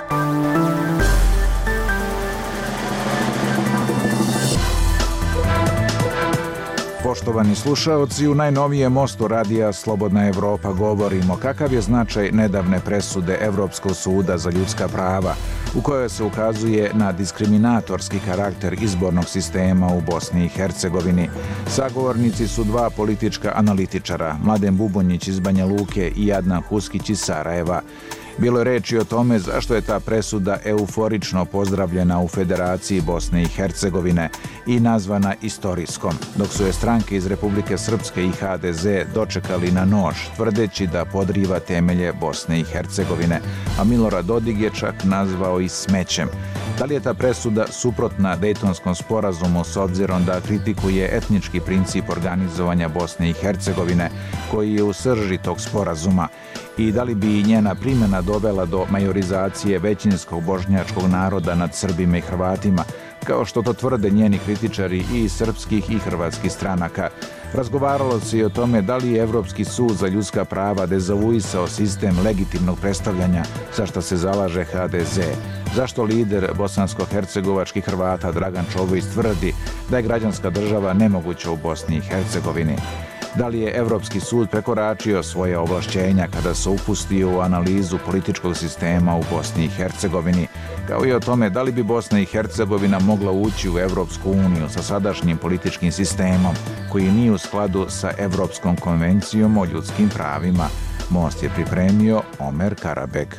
Poštovani slušaoci, u najnovijem mostu radija Slobodna Evropa govorimo kakav je značaj nedavne presude Evropskog suda za ljudska prava, u kojoj se ukazuje na diskriminatorski karakter izbornog sistema u Bosni i Hercegovini. Sagovornici su dva politička analitičara, Mladen Bubonjić iz Banja Luke i Adnan Huskić iz Sarajeva. Bilo je reči o tome zašto je ta presuda euforično pozdravljena u Federaciji Bosne i Hercegovine i nazvana istorijskom, dok su je stranke iz Republike Srpske i HDZ dočekali na nož, tvrdeći da podriva temelje Bosne i Hercegovine, a Milorad Dodik je čak nazvao i smećem. Da li je ta presuda suprotna Dejtonskom sporazumu s obzirom da kritikuje etnički princip organizovanja Bosne i Hercegovine, koji je u srži tog sporazuma, i da li bi njena primjena dovela do majorizacije većinskog bošnjačkog naroda nad Srbima i Hrvatima, kao što to tvrde njeni kritičari i iz srpskih i hrvatskih stranaka. Razgovaralo se i o tome da li je Evropski sud za ljudska prava dezavuisao sistem legitimnog predstavljanja za što se zalaže HDZ. Zašto lider bosansko-hercegovačkih Hrvata Dragan Čović tvrdi da je građanska država nemoguća u Bosni i Hercegovini? Da li je Evropski sud prekoračio svoje ovlašćenja kada se upustio u analizu političkog sistema u Bosni i Hercegovini, kao i o tome da li bi Bosna i Hercegovina mogla ući u Evropsku uniju sa sadašnjim političkim sistemom, koji nije u skladu sa Evropskom konvencijom o ljudskim pravima. Most je pripremio Omer Karabek.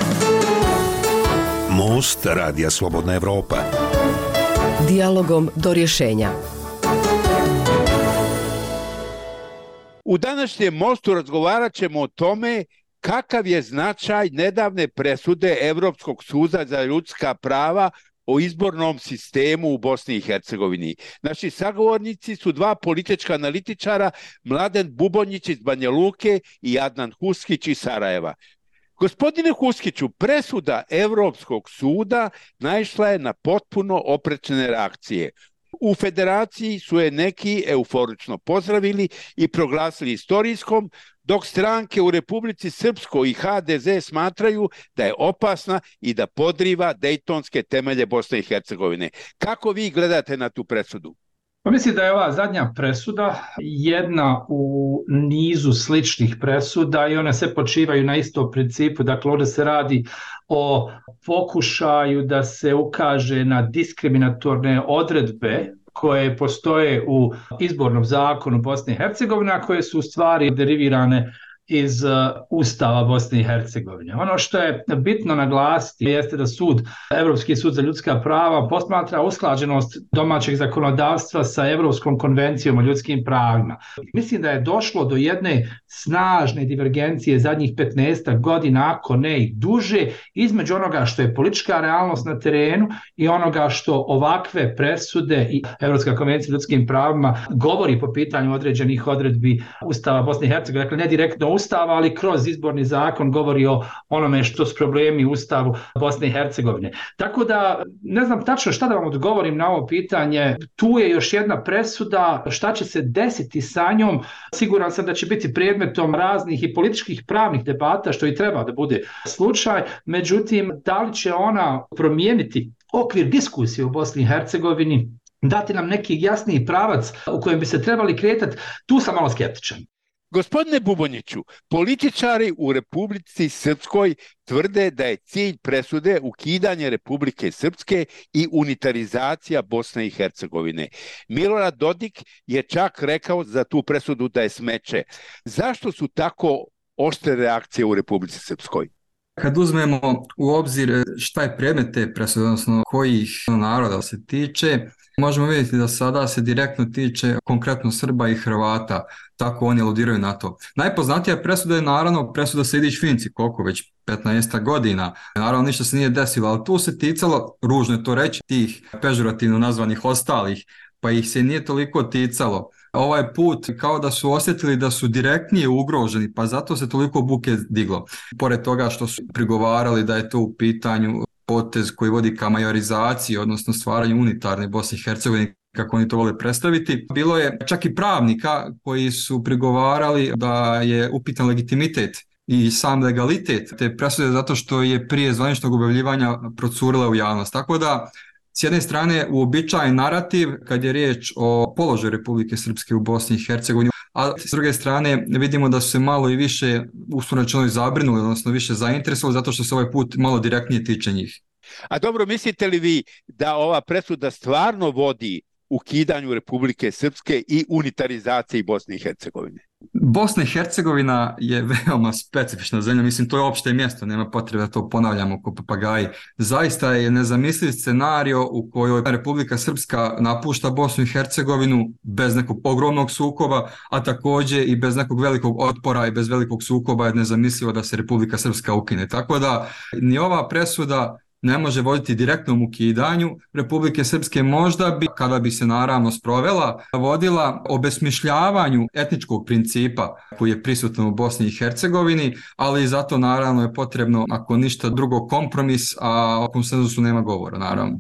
Most radija Slobodna Evropa. Dijalogom do rješenja. U današnjem mostu razgovarat ćemo o tome kakav je značaj nedavne presude Evropskog suda za ljudska prava o izbornom sistemu u Bosni i Hercegovini. Naši sagovornici su dva politička analitičara, Mladen Bubonjić iz Banja Luke i Adnan Huskić iz Sarajeva. Gospodine Huskiću, presuda Evropskog suda naišla je na potpuno oprečne reakcije. U Federaciji su je neki euforično pozdravili i proglasili istorijskom, dok stranke u Republici Srpskoj i HDZ smatraju da je opasna i da podriva dejtonske temelje Bosne i Hercegovine. Kako vi gledate na tu presudu? Pa mislim da je ova zadnja presuda jedna u nizu sličnih presuda i one sve počivaju na istom principu. Dakle, ovdje se radi o pokušaju da se ukaže na diskriminatorne odredbe koje postoje u izbornom zakonu Bosne i Hercegovine, a koje su u stvari derivirane iz Ustava Bosne i Hercegovine. Ono što je bitno naglasiti jeste da Evropski sud za ljudska prava posmatra usklađenost domaćeg zakonodavstva sa Evropskom konvencijom o ljudskim pravima. Mislim da je došlo do jedne snažne divergencije zadnjih 15 godina, ako ne i duže, između onoga što je politička realnost na terenu i onoga što ovakve presude i Evropska konvencija o ljudskim pravima govori po pitanju određenih odredbi Ustava Bosne i Hercegovine. Dakle, ne direktno Ustava, ali kroz izborni zakon govori o onome što su problemi u Ustavu Bosne i Hercegovine. Tako da ne znam tačno šta da vam odgovorim na ovo pitanje. Tu je još jedna presuda, šta će se desiti sa njom. Siguran sam da će biti predmetom raznih i političkih pravnih debata, što i treba da bude slučaj. Međutim, da li će ona promijeniti okvir diskusije u Bosni i Hercegovini, dati nam neki jasniji pravac u kojem bi se trebali kretati, tu sam malo skeptičan. Gospodine Bubonjiću, političari u Republici Srpskoj tvrde da je cilj presude ukidanje Republike Srpske i unitarizacija Bosne i Hercegovine. Milorad Dodik je čak rekao za tu presudu da je smeće. Zašto su tako oštre reakcije u Republici Srpskoj? Kad uzmemo u obzir šta je predmet te presude, odnosno kojih naroda se tiče, možemo vidjeti da sada se direktno tiče konkretno Srba i Hrvata, tako oni aludiraju na to. Najpoznatija presuda je naravno presuda Sejdić-Finci, koliko već 15 godina. Naravno ništa se nije desilo, ali tu se ticalo, ružno je to reći, tih pežorativno nazvanih ostalih, pa ih se nije toliko ticalo. Ovaj put kao da su osjetili da su direktnije ugroženi, pa zato se toliko buke diglo. Pored toga što su prigovarali da je to u pitanju potez koji vodi ka majorizaciji, odnosno stvaranju unitarne Bosne i Hercegovine, kako oni to vole predstaviti. Bilo je čak i pravnika koji su prigovarali da je upitan legitimitet i sam legalitet te presude zato što je prije zvaničnog objavljivanja procurila u javnost. Tako da, s jedne strane, uobičajen narativ kad je riječ o položaju Republike Srpske u Bosni i Hercegovini, a s druge strane vidimo da su se malo i više uspravno zabrinuli, odnosno više zainteresovali zato što se ovaj put malo direktnije tiče njih. A dobro, mislite li vi da ova presuda stvarno vodi ukidanju Republike Srpske i unitarizaciji Bosne i Hercegovine? Bosna i Hercegovina je veoma specifična zemlja, mislim to je opšte mjesto, nema potrebe da to ponavljamo ko papagaji. Zaista je nezamisliv scenario u kojoj Republika Srpska napušta Bosnu i Hercegovinu bez nekog ogromnog sukoba, a također i bez nekog velikog otpora i bez velikog sukoba je nezamislivo da se Republika Srpska ukine. Tako da ni ova presuda ne može voditi direktnom ukidanju Republike Srpske, možda bi, kada bi se naravno sprovela, vodila obesmišljavanju etničkog principa koji je prisutan u Bosni i Hercegovini, ali zato naravno je potrebno, ako ništa drugo, kompromis, a o konsenzusu nema govora, naravno.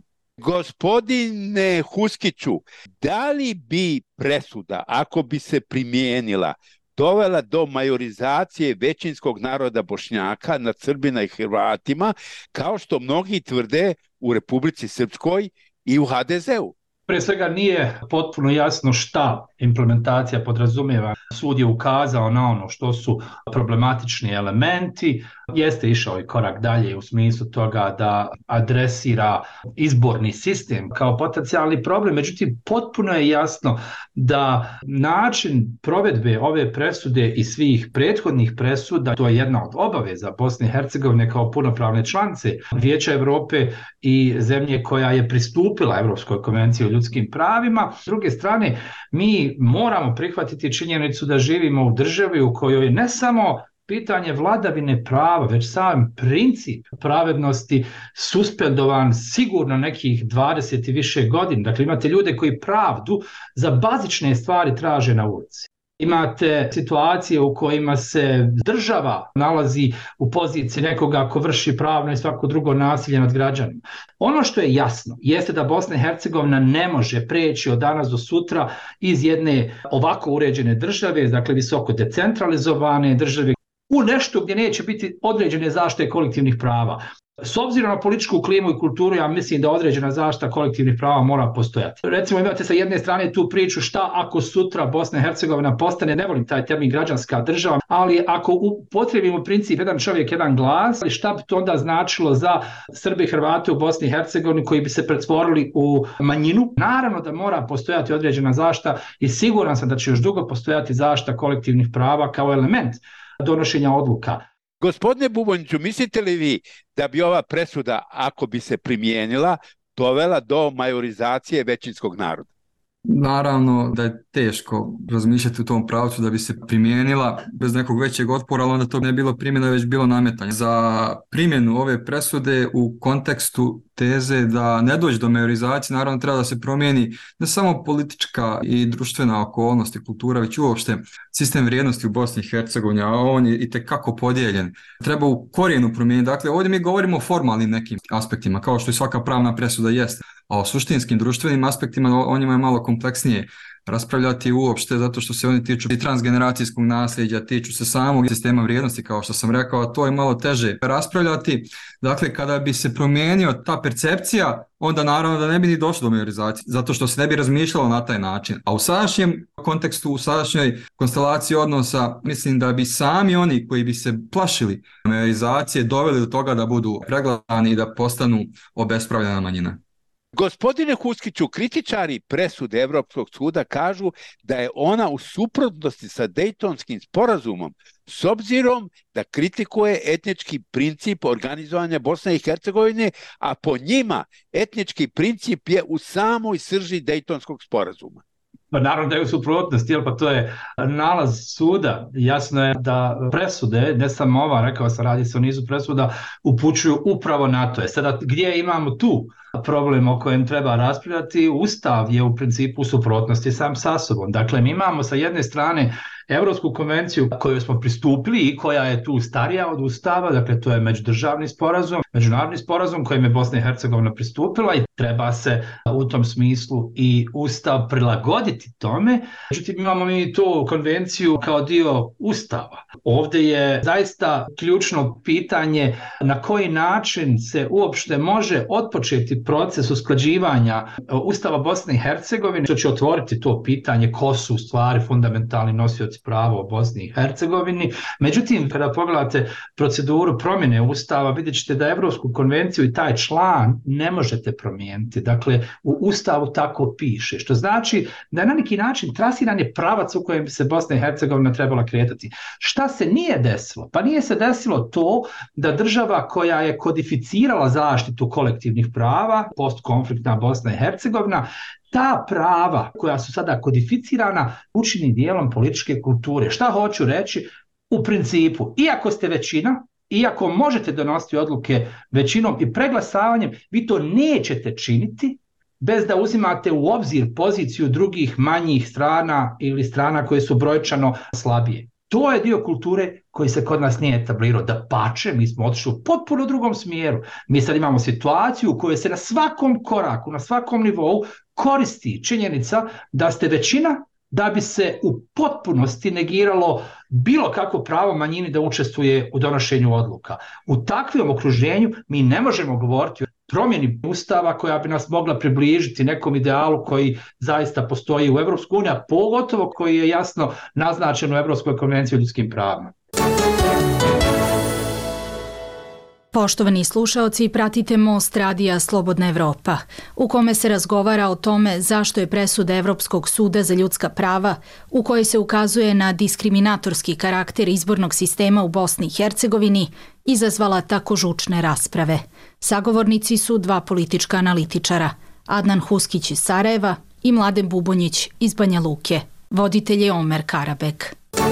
Gospodine Huskiću, da li bi presuda, ako bi se primijenila, dovela do majorizacije većinskog naroda Bošnjaka nad Srbina i Hrvatima, kao što mnogi tvrde u Republici Srpskoj i u HDZ-u? Prije svega nije potpuno jasno šta implementacija podrazumijeva. Sud je ukazao na ono što su problematični elementi, jeste išao i korak dalje u smislu toga da adresira izborni sistem kao potencijalni problem, međutim potpuno je jasno da način provedbe ove presude i svih prethodnih presuda, to je jedna od obaveza Bosne i Hercegovine kao punopravne članice Vijeća Europe i zemlje koja je pristupila Europskoj konvenciji o ljudskim pravima. S druge strane, mi moramo prihvatiti činjenicu da živimo u državi u kojoj je ne samo pitanje vladavine prava, već sam princip pravednosti suspendovan sigurno nekih 20 i više godina. Dakle, imate ljude koji pravdu za bazične stvari traže na ulici. Imate situacije u kojima se država nalazi u poziciji nekoga ko vrši pravno i svako drugo nasilje nad građanima. Ono što je jasno jeste da Bosna i Hercegovina ne može preći od danas do sutra iz jedne ovako uređene države, dakle visoko decentralizovane države, u nešto gdje neće biti određene zaštite kolektivnih prava. S obzirom na političku klimu i kulturu, ja mislim da određena zaštita kolektivnih prava mora postojati. Recimo imate sa jedne strane tu priču šta ako sutra Bosna i Hercegovina postane, ne volim taj termin građanska država, ali ako upotrijebimo princip jedan čovjek, jedan glas, šta bi to onda značilo za Srbe i Hrvate u Bosni i Hercegovini koji bi se pretvorili u manjinu? Naravno da mora postojati određena zaštita i siguran sam da će još dugo postojati zaštita kolektivnih prava kao element donošenja odluka. Gospodine Buboniću, mislite li vi da bi ova presuda, ako bi se primijenila, dovela do majorizacije većinskog naroda? Naravno da je teško razmišljati u tom pravcu da bi se primijenila bez nekog većeg otpora, ali onda to ne bilo primjena, već bilo nametanje. Za primjenu ove presude u kontekstu teze da ne dođe do majorizacije, naravno treba da se promijeni ne samo politička i društvena okolnost i kultura, već uopšte sistem vrijednosti u Bosni i Hercegovini, a on je itekako podijeljen. Treba u korijenu promijeniti. Dakle, ovdje mi govorimo o formalnim nekim aspektima, kao što i svaka pravna presuda jeste. A o suštinskim društvenim aspektima o njima je malo kompleksnije raspravljati uopšte, zato što se oni tiču i transgeneracijskog nasljeđa, tiču se samog sistema vrijednosti, kao što sam rekao, a to je malo teže raspravljati. Dakle, kada bi se promijenio ta percepcija, onda naravno da ne bi ni došlo do majorizacije, zato što se ne bi razmišljalo na taj način. A u sadašnjem kontekstu, u sadašnjoj konstelaciji odnosa, mislim da bi sami oni koji bi se plašili majorizacije doveli do toga da budu pregledani i da postanu obespravljena manjina. Gospodine Huskiću, kritičari presude Evropskog suda kažu da je ona u suprotnosti sa Dejtonskim sporazumom, s obzirom da kritikuje etnički princip organizovanja Bosne i Hercegovine, a po njima etnički princip je u samoj srži Dejtonskog sporazuma. Pa naravno da je u suprotnosti, pa to je nalaz suda. Jasno je da presude, ne samo ova, rekao sam, radi se o nizu presuda, upućuju upravo na to. Sada gdje imamo tu problem o kojem treba raspravljati? Ustav je u principu u suprotnosti sam sa sobom. Dakle, mi imamo sa jedne strane Evropsku konvenciju koju smo pristupili i koja je tu starija od Ustava, dakle to je međudržavni sporazum, međunarodni sporazum kojim je Bosna i Hercegovina pristupila i treba se u tom smislu i Ustav prilagoditi tome. Međutim, imamo mi tu konvenciju kao dio Ustava. Ovdje je zaista ključno pitanje na koji način se uopšte može otpočeti proces usklađivanja Ustava Bosne i Hercegovine, što će otvoriti to pitanje ko su u stvari fundamentalni nosioci prava u Bosni i Hercegovini. Međutim, kada pogledate proceduru promjene Ustava, vidjet ćete da Evropsku konvenciju i taj član ne možete promijeniti. Dakle, u Ustavu tako piše, što znači da je na neki način trasiran je pravac u kojem bi se Bosna i Hercegovina trebala kretati. Šta se nije desilo? Pa nije se desilo to da država koja je kodificirala zaštitu kolektivnih prava, postkonfliktna Bosna i Hercegovina, ta prava koja su sada kodificirana učini dijelom političke kulture. Šta hoću reći? U principu, iako ste većina, iako možete donositi odluke većinom i preglasavanjem, vi to nećete činiti bez da uzimate u obzir poziciju drugih manjih strana ili strana koje su brojčano slabije. To je dio kulture koji se kod nas nije etablirao. Dapače, mi smo otišli u potpuno drugom smjeru. Mi sad imamo situaciju u kojoj se na svakom koraku, na svakom nivou koristi činjenica da ste većina da bi se u potpunosti negiralo bilo kakvo pravo manjini da učestvuje u donošenju odluka. U takvom okruženju mi ne možemo govoriti o promjeni Ustava koja bi nas mogla približiti nekom idealu koji zaista postoji u EU, a pogotovo koji je jasno naznačen u Evropskoj konvenciji o ljudskim pravima. Poštovani slušaoci, pratite Most radija Slobodna Evropa, u kome se razgovara o tome zašto je presuda Evropskog suda za ljudska prava, u kojoj se ukazuje na diskriminatorski karakter izbornog sistema u Bosni i Hercegovini, izazvala tako žučne rasprave. Sagovornici su dva politička analitičara, Adnan Huskić iz Sarajeva i Mladen Bubonjić iz Banja Luke. Voditelj je Omer Karabek.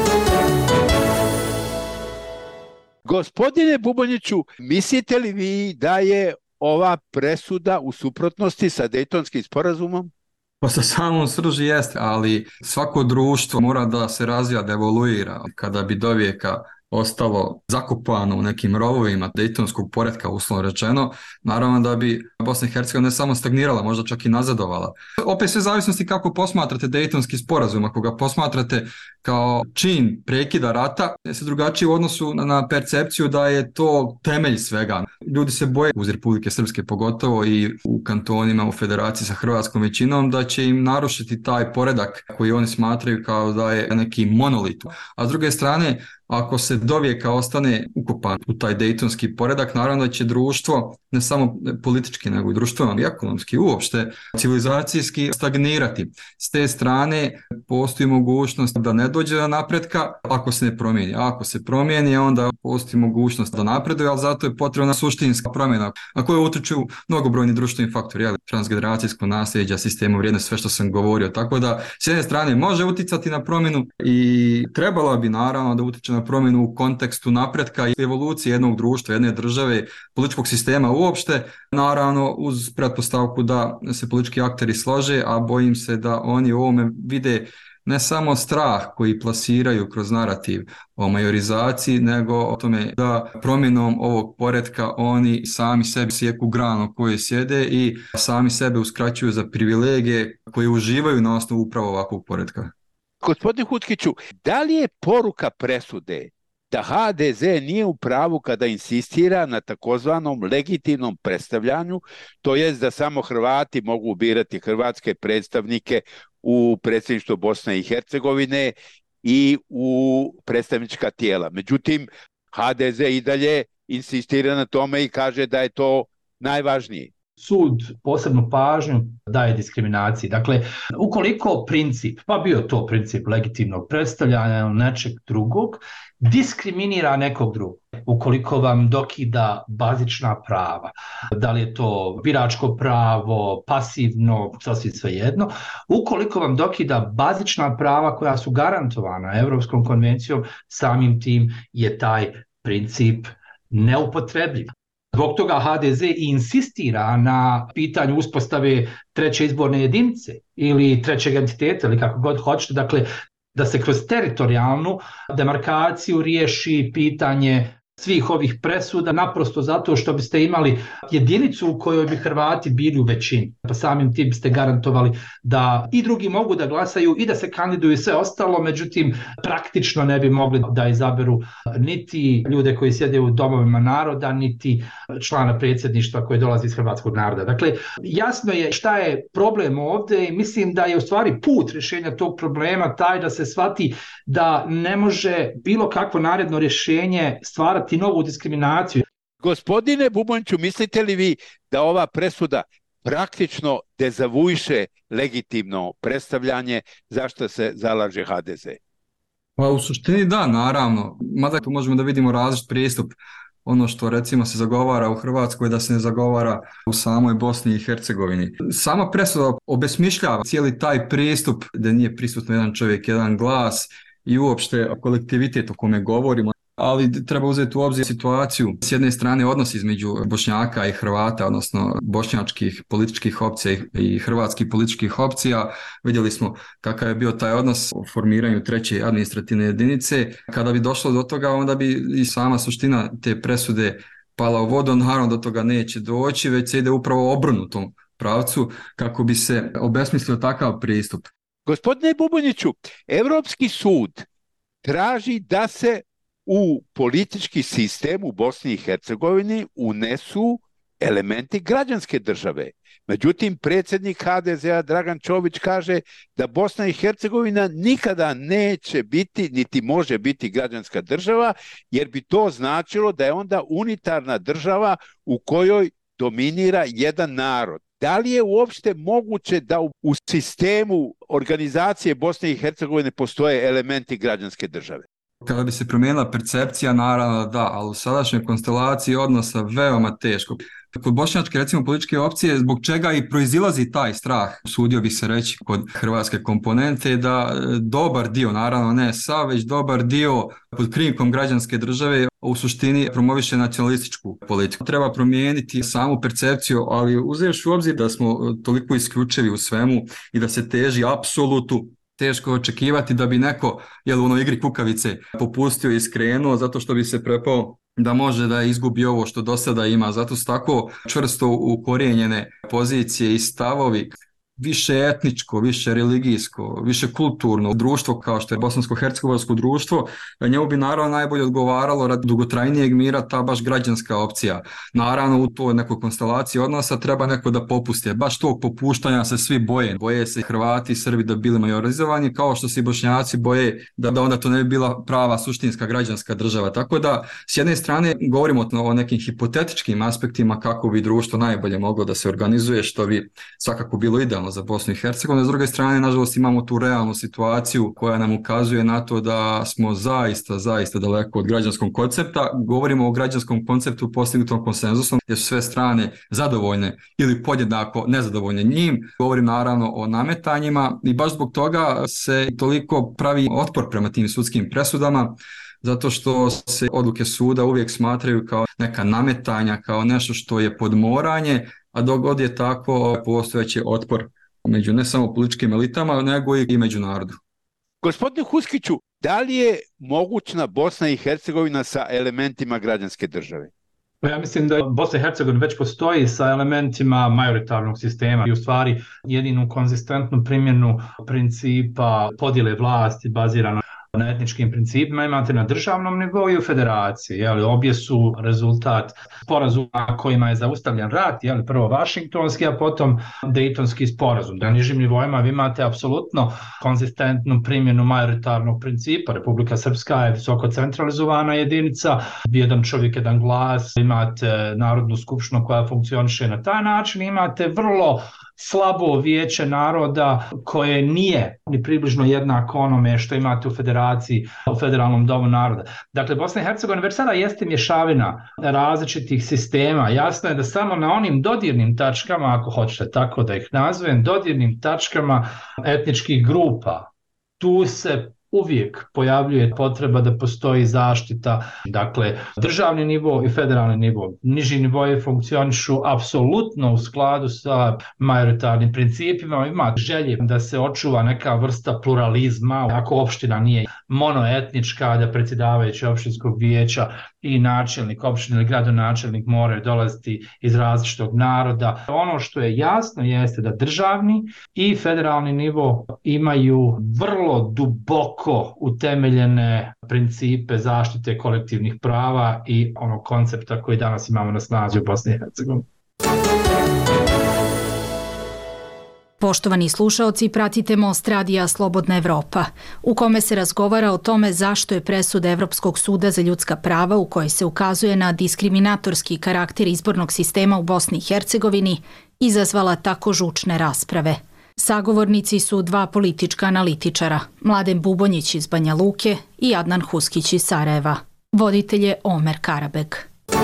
Gospodine Bubonjiću, mislite li vi da je ova presuda u suprotnosti sa Dejtonskim sporazumom? Pa sa samom srži jeste, ali svako društvo mora da se razvija, da evoluira. Kada bi dovijeka ostalo zakopano u nekim rovovima Dejtonskog poretka, uslovno rečeno, naravno da bi Bosna i Hercegovina ne samo stagnirala, možda čak i nazadovala. Opet sve zavisnosti kako posmatrate Dejtonski sporazum. Ako ga posmatrate kao čin prekida rata, je se drugačije u odnosu na percepciju da je to temelj svega. Ljudi se boje uz Republike Srpske pogotovo i u kantonima, u federaciji sa hrvatskom većinom, da će im narušiti taj poredak koji oni smatraju kao da je neki monolit. A s druge strane, ako se dovijeka ostane ukopan u taj dejtonski poredak, naravno da će društvo, ne samo politički, nego i društveno i ekonomski, uopšte civilizacijski stagnirati. S te strane postoji mogućnost da ne dođe do napretka ako se ne promijeni. A ako se promijeni, onda postoji mogućnost da napreduje, ali zato je potrebna suštinska promjena na koju utječu mnogobrojni društveni faktori, transgeneracijsko nasljeđe, sistemu vrijednosti, sve što sam govorio. Tako da s jedne strane može utjecati na promjenu i trebalo bi naravno da utječe na promjenu u kontekstu napretka i evolucije jednog društva, jedne države, političkog sistema uopšte, naravno uz pretpostavku da se politički akteri slože, a bojim se da oni u ovome vide ne samo strah koji plasiraju kroz narativ o majorizaciji, nego o tome da promjenom ovog poretka oni sami sebi sjeku granu koje sjede i sami sebe uskraćuju za privilegije koje uživaju na osnovu upravo ovakvog poretka. Gospodine Huskiću, da li je poruka presude da HDZ nije u pravu kada insistira na takozvanom legitimnom predstavljanju, to jest da samo Hrvati mogu birati hrvatske predstavnike u predsjedništvo Bosne i Hercegovine i u predstavnička tijela. Međutim, HDZ i dalje insistira na tome i kaže da je to najvažnije. Sud posebnu pažnju daje diskriminaciji. Dakle, ukoliko princip, pa bio to princip legitimnog predstavljanja ili nečeg drugog, diskriminira nekog drugog, ukoliko vam dokida bazična prava, da li je to biračko pravo, pasivno, sasvim svejedno, ukoliko vam dokida bazična prava koja su garantovana Evropskom konvencijom, samim tim je taj princip neupotrebljiv. Zbog toga HDZ insistira na pitanju uspostave treće izborne jedinice ili trećeg entiteta ili kako god hoćete. Dakle, da se kroz teritorijalnu demarkaciju riješi pitanje svih ovih presuda, naprosto zato što biste imali jedinicu u kojoj bi Hrvati bili u većini. Pa samim tim biste garantovali da i drugi mogu da glasaju i da se kandiduju i sve ostalo, međutim praktično ne bi mogli da izaberu niti ljude koji sjede u domovima naroda, niti člana predsjedništva koji dolazi iz hrvatskog naroda. Dakle, jasno je šta je problem ovdje i mislim da je u stvari put rješenja tog problema taj da se shvati da ne može bilo kakvo naredno rješenje stvarati novu diskriminaciju. Gospodine Bubončiću, mislite li vi da ova presuda praktično dezavuiše legitimno predstavljanje zašto se zalaže HDZ? Pa u suštini da, naravno. Mada tu možemo da vidimo različit pristup. Ono što recimo se zagovara u Hrvatskoj da se ne zagovara u samoj Bosni i Hercegovini. Sama presuda obesmišljava cijeli taj pristup da nije prisutno jedan čovjek, jedan glas i uopšte kolektivitet o kome govorimo. Ali treba uzeti u obzir situaciju, s jedne strane odnos između Bošnjaka i Hrvata, odnosno bošnjačkih političkih opcija i hrvatskih političkih opcija. Vidjeli smo kakav je bio taj odnos u formiranju treće administrativne jedinice. Kada bi došlo do toga, onda bi i sama suština te presude pala u vodu. Naravno do toga neće doći, već se ide upravo obrnutom pravcu kako bi se obesmislio takav pristup. Gospodine Bubonjiću, Evropski sud traži da se u politički sistem u Bosni i Hercegovini unesu elementi građanske države. Međutim, predsjednik HDZ-a Dragan Čović kaže da Bosna i Hercegovina nikada neće biti, niti može biti građanska država, jer bi to značilo da je onda unitarna država u kojoj dominira jedan narod. Da li je uopšte moguće da u sistemu organizacije Bosne i Hercegovine postoje elementi građanske države? Kada bi se promijenila percepcija, naravno da, ali u sadašnjoj konstelaciji odnosa veoma teško. Kod bošnjačke, recimo, političke opcije, zbog čega i proizilazi taj strah, usudio bih se reći kod hrvatske komponente, da dobar dio, naravno ne sav, već dobar dio pod krinkom građanske države u suštini promoviše nacionalističku politiku. Treba promijeniti samu percepciju, ali uzevši u obzir da smo toliko isključivi u svemu i da se teži apsolutu, teško očekivati da bi neko u onoj igri kukavice popustio i skrenuo zato što bi se prepao da može da izgubi ovo što do sada ima. Zato su tako čvrsto ukorijenjene pozicije i stavovi. Više etničko, više religijsko, više kulturno društvo kao što je bosansko-hercegovačko društvo, njemu bi naravno najbolje odgovaralo radi dugotrajnijeg mira ta baš građanska opcija. Naravno u toj nekoj konstelaciji odnosa treba neko da popusti. Baš tog popuštanja se svi boje. Boje se Hrvati i Srbi da bili majorizovani, kao što se i Bošnjaci boje da onda to ne bi bila prava suštinska građanska država. Tako da s jedne strane govorimo o nekim hipotetičkim aspektima kako bi društvo najbolje moglo da se organizuje, što bi svakako bilo idealno za Bosnu i Hercegovinu. S druge strane, nažalost, imamo tu realnu situaciju koja nam ukazuje na to da smo zaista daleko od građanskog koncepta. Govorimo o građanskom konceptu postignutom konsenzusom, gdje su sve strane zadovoljne ili podjednako nezadovoljne njim. Govorim naravno o nametanjima i baš zbog toga se toliko pravi otpor prema tim sudskim presudama, zato što se odluke suda uvijek smatraju kao neka nametanja, kao nešto što je podmoranje, a dok god je tako postojeći otpor među ne samo političkim elitama, nego i među narodu. Gospodine Huskiću, da li je mogućna Bosna i Hercegovina sa elementima građanske države? Ja mislim da Bosna i Hercegovina već postoji sa elementima majoritarnog sistema i u stvari jedinu konzistentnu primjenu principa podjele vlasti bazirano na etničkim principima imate na državnom nivou i u federaciji. Obje su rezultat sporazuma kojima je zaustavljen rat, prvo Vašingtonski, a potom Dejtonski sporazum. Na nižim nivoima vi imate apsolutno konzistentnu primjenu majoritarnog principa. Republika Srpska je visoko centralizovana jedinica, jedan čovjek, jedan glas, imate Narodnu skupštinu koja funkcioniše na taj način, imate vrlo slabo vijeće naroda koje nije ni približno jednako onome što imate u federaciji, u federalnom domu naroda. Dakle, Bosna i Hercegovina već sada jeste mješavina različitih sistema. Jasno je da samo na onim dodirnim tačkama, ako hoćete tako da ih nazovem, dodirnim tačkama etničkih grupa, tu se uvijek pojavljuje potreba da postoji zaštita, dakle državni nivo i federalni nivo. Niži nivoji funkcionišu apsolutno u skladu sa majoritarnim principima, ima želje da se očuva neka vrsta pluralizma, ako opština nije monoetnička, da predsjedavajući opštinskog vijeća i načelnik opštine ili gradonačelnik moraju dolaziti iz različitog naroda. Ono što je jasno jeste da državni i federalni nivo imaju vrlo duboko utemeljene principe zaštite kolektivnih prava i onog koncepta koji danas imamo na snazi u Bosni i Hercegovini. Poštovani slušaoci, pratite Most radija Slobodna Evropa, u kome se razgovara o tome zašto je presuda Evropskog suda za ljudska prava, u kojoj se ukazuje na diskriminatorski karakter izbornog sistema u Bosni i Hercegovini, izazvala tako žučne rasprave. Sagovornici su dva politička analitičara, Mladen Bubonjić iz Banja Luke i Adnan Huskić iz Sarajeva. Voditelj je Omer Karabeg.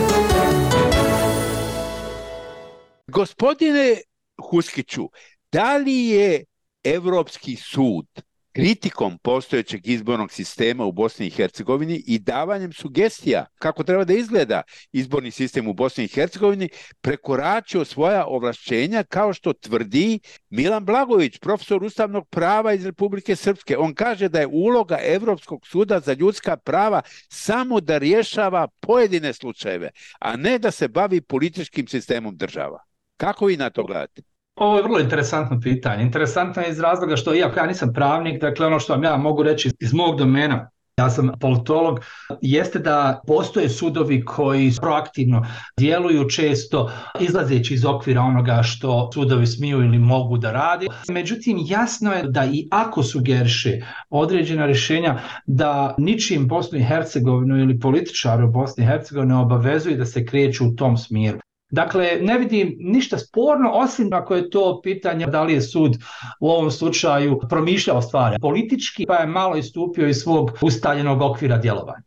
Gospodine Huskiću, da li je Evropski sud kritikom postojećeg izbornog sistema u Bosni i Hercegovini i davanjem sugestija kako treba da izgleda izborni sistem u Bosni i Hercegovini prekoračio svoja ovlašćenja, kao što tvrdi Milan Blagojević, profesor ustavnog prava iz Republike Srpske? On kaže da je uloga Evropskog suda za ljudska prava samo da rješava pojedine slučajeve, a ne da se bavi političkim sistemom država. Kako vi na to gledate? Ovo je vrlo interesantno pitanje. Interesantno je iz razloga što, iako ja nisam pravnik, dakle ono što vam ja mogu reći iz mog domena, ja sam politolog, jeste da postoje sudovi koji proaktivno djeluju, često izlazeći iz okvira onoga što sudovi smiju ili mogu da radi. Međutim, jasno je da i ako sugeriše određena rješenja, da ničim Bosnu i Hercegovinu ili političare u Bosni i Hercegovini obavezuju da se kreću u tom smjeru. Dakle, ne vidim ništa sporno, osim ako je to pitanje da li je sud u ovom slučaju promišljao stvari politički, pa je malo istupio iz svog ustaljenog okvira djelovanja.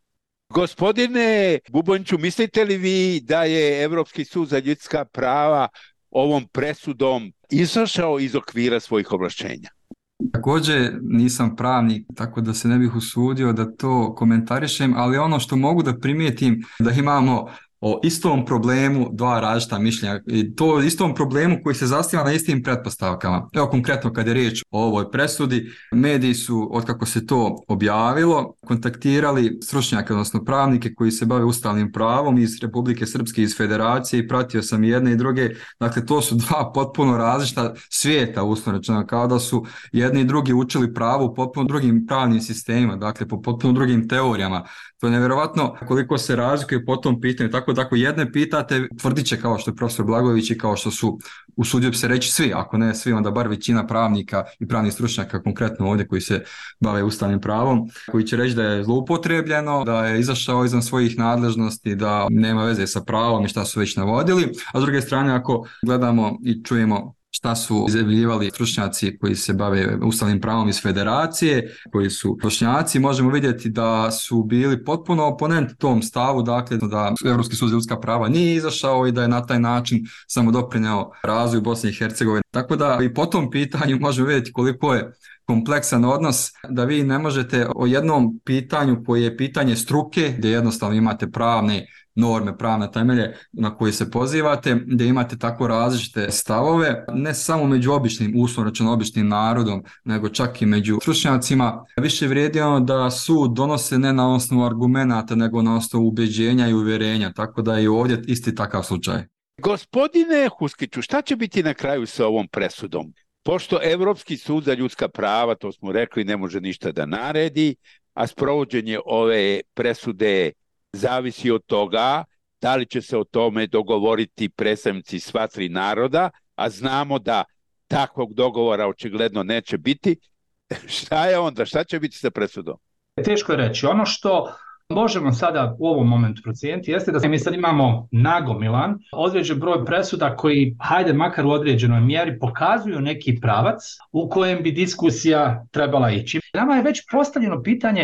Gospodine Bubonjiću, mislite li vi da je Evropski sud za ljudska prava ovom presudom izašao iz okvira svojih ovlašćenja? Također nisam pravnik, tako da se ne bih usudio da to komentarišem, ali ono što mogu da primijetim da imamo o istom problemu dva različita mišljenja i to istom problemu koji se zasniva na istim pretpostavkama. Evo konkretno kad je riječ o ovoj presudi, mediji su, otkako se to objavilo, kontaktirali stručnjake, odnosno pravnike koji se bave ustavnim pravom iz Republike Srpske, iz Federacije, i pratio sam jedne i druge. Dakle, to su dva potpuno različita svijeta, uslovno rečeno, kao da su jedni i drugi učili pravo u potpuno drugim pravnim sistemima, dakle po potpuno drugim teorijama. To je nevjerovatno koliko se razlikuje po tom pitanju. Tako da ako jedne pitate, tvrdit će, kao što je profesor Blagojević i kao što su, usudio bi se reći svi, ako ne svi, onda bar većina pravnika i pravnih stručnjaka, konkretno ovdje koji se bave ustavnim pravom, koji će reći da je zloupotrebljeno, da je izašao izvan svojih nadležnosti, da nema veze sa pravom i šta su već navodili. A s druge strane, ako gledamo i čujemo šta su izjavljivali stručnjaci koji se bave ustavnim pravom iz Federacije, koji su stručnjaci, možemo vidjeti da su bili potpuno oponent tom stavu, dakle da Evropski sud za ljudska prava nije izašao i da je na taj način samo doprineo razvoju Bosne i Hercegovine. Tako da i po tom pitanju možemo vidjeti koliko je kompleksan odnos, da vi ne možete o jednom pitanju koje je pitanje struke, gdje jednostavno imate pravne norme, pravne temelje na koje se pozivate, gdje imate tako različite stavove, ne samo među običnim, uslovno rečeno običnim narodom, nego čak i među stručnjacima. Više vrijedi ono da sud donose ne na osnovu argumenata, nego na osnovu ubeđenja i uvjerenja, tako da je i ovdje isti takav slučaj. Gospodine Huskiću, šta će biti na kraju sa ovom presudom? Pošto Evropski sud za ljudska prava, to smo rekli, ne može ništa da naredi, a sprovođenje ove presude zavisi od toga da li će se o tome dogovoriti predstavnici sva tri naroda, a znamo da takvog dogovora očigledno neće biti. Šta je onda? Šta će biti sa presudom? Teško je reći. Ono što možemo sada u ovom momentu procijeniti jeste da mi sad imamo nagomilan određen broj presuda koji, hajde makar u određenoj mjeri, pokazuju neki pravac u kojem bi diskusija trebala ići. Nama je već postavljeno pitanje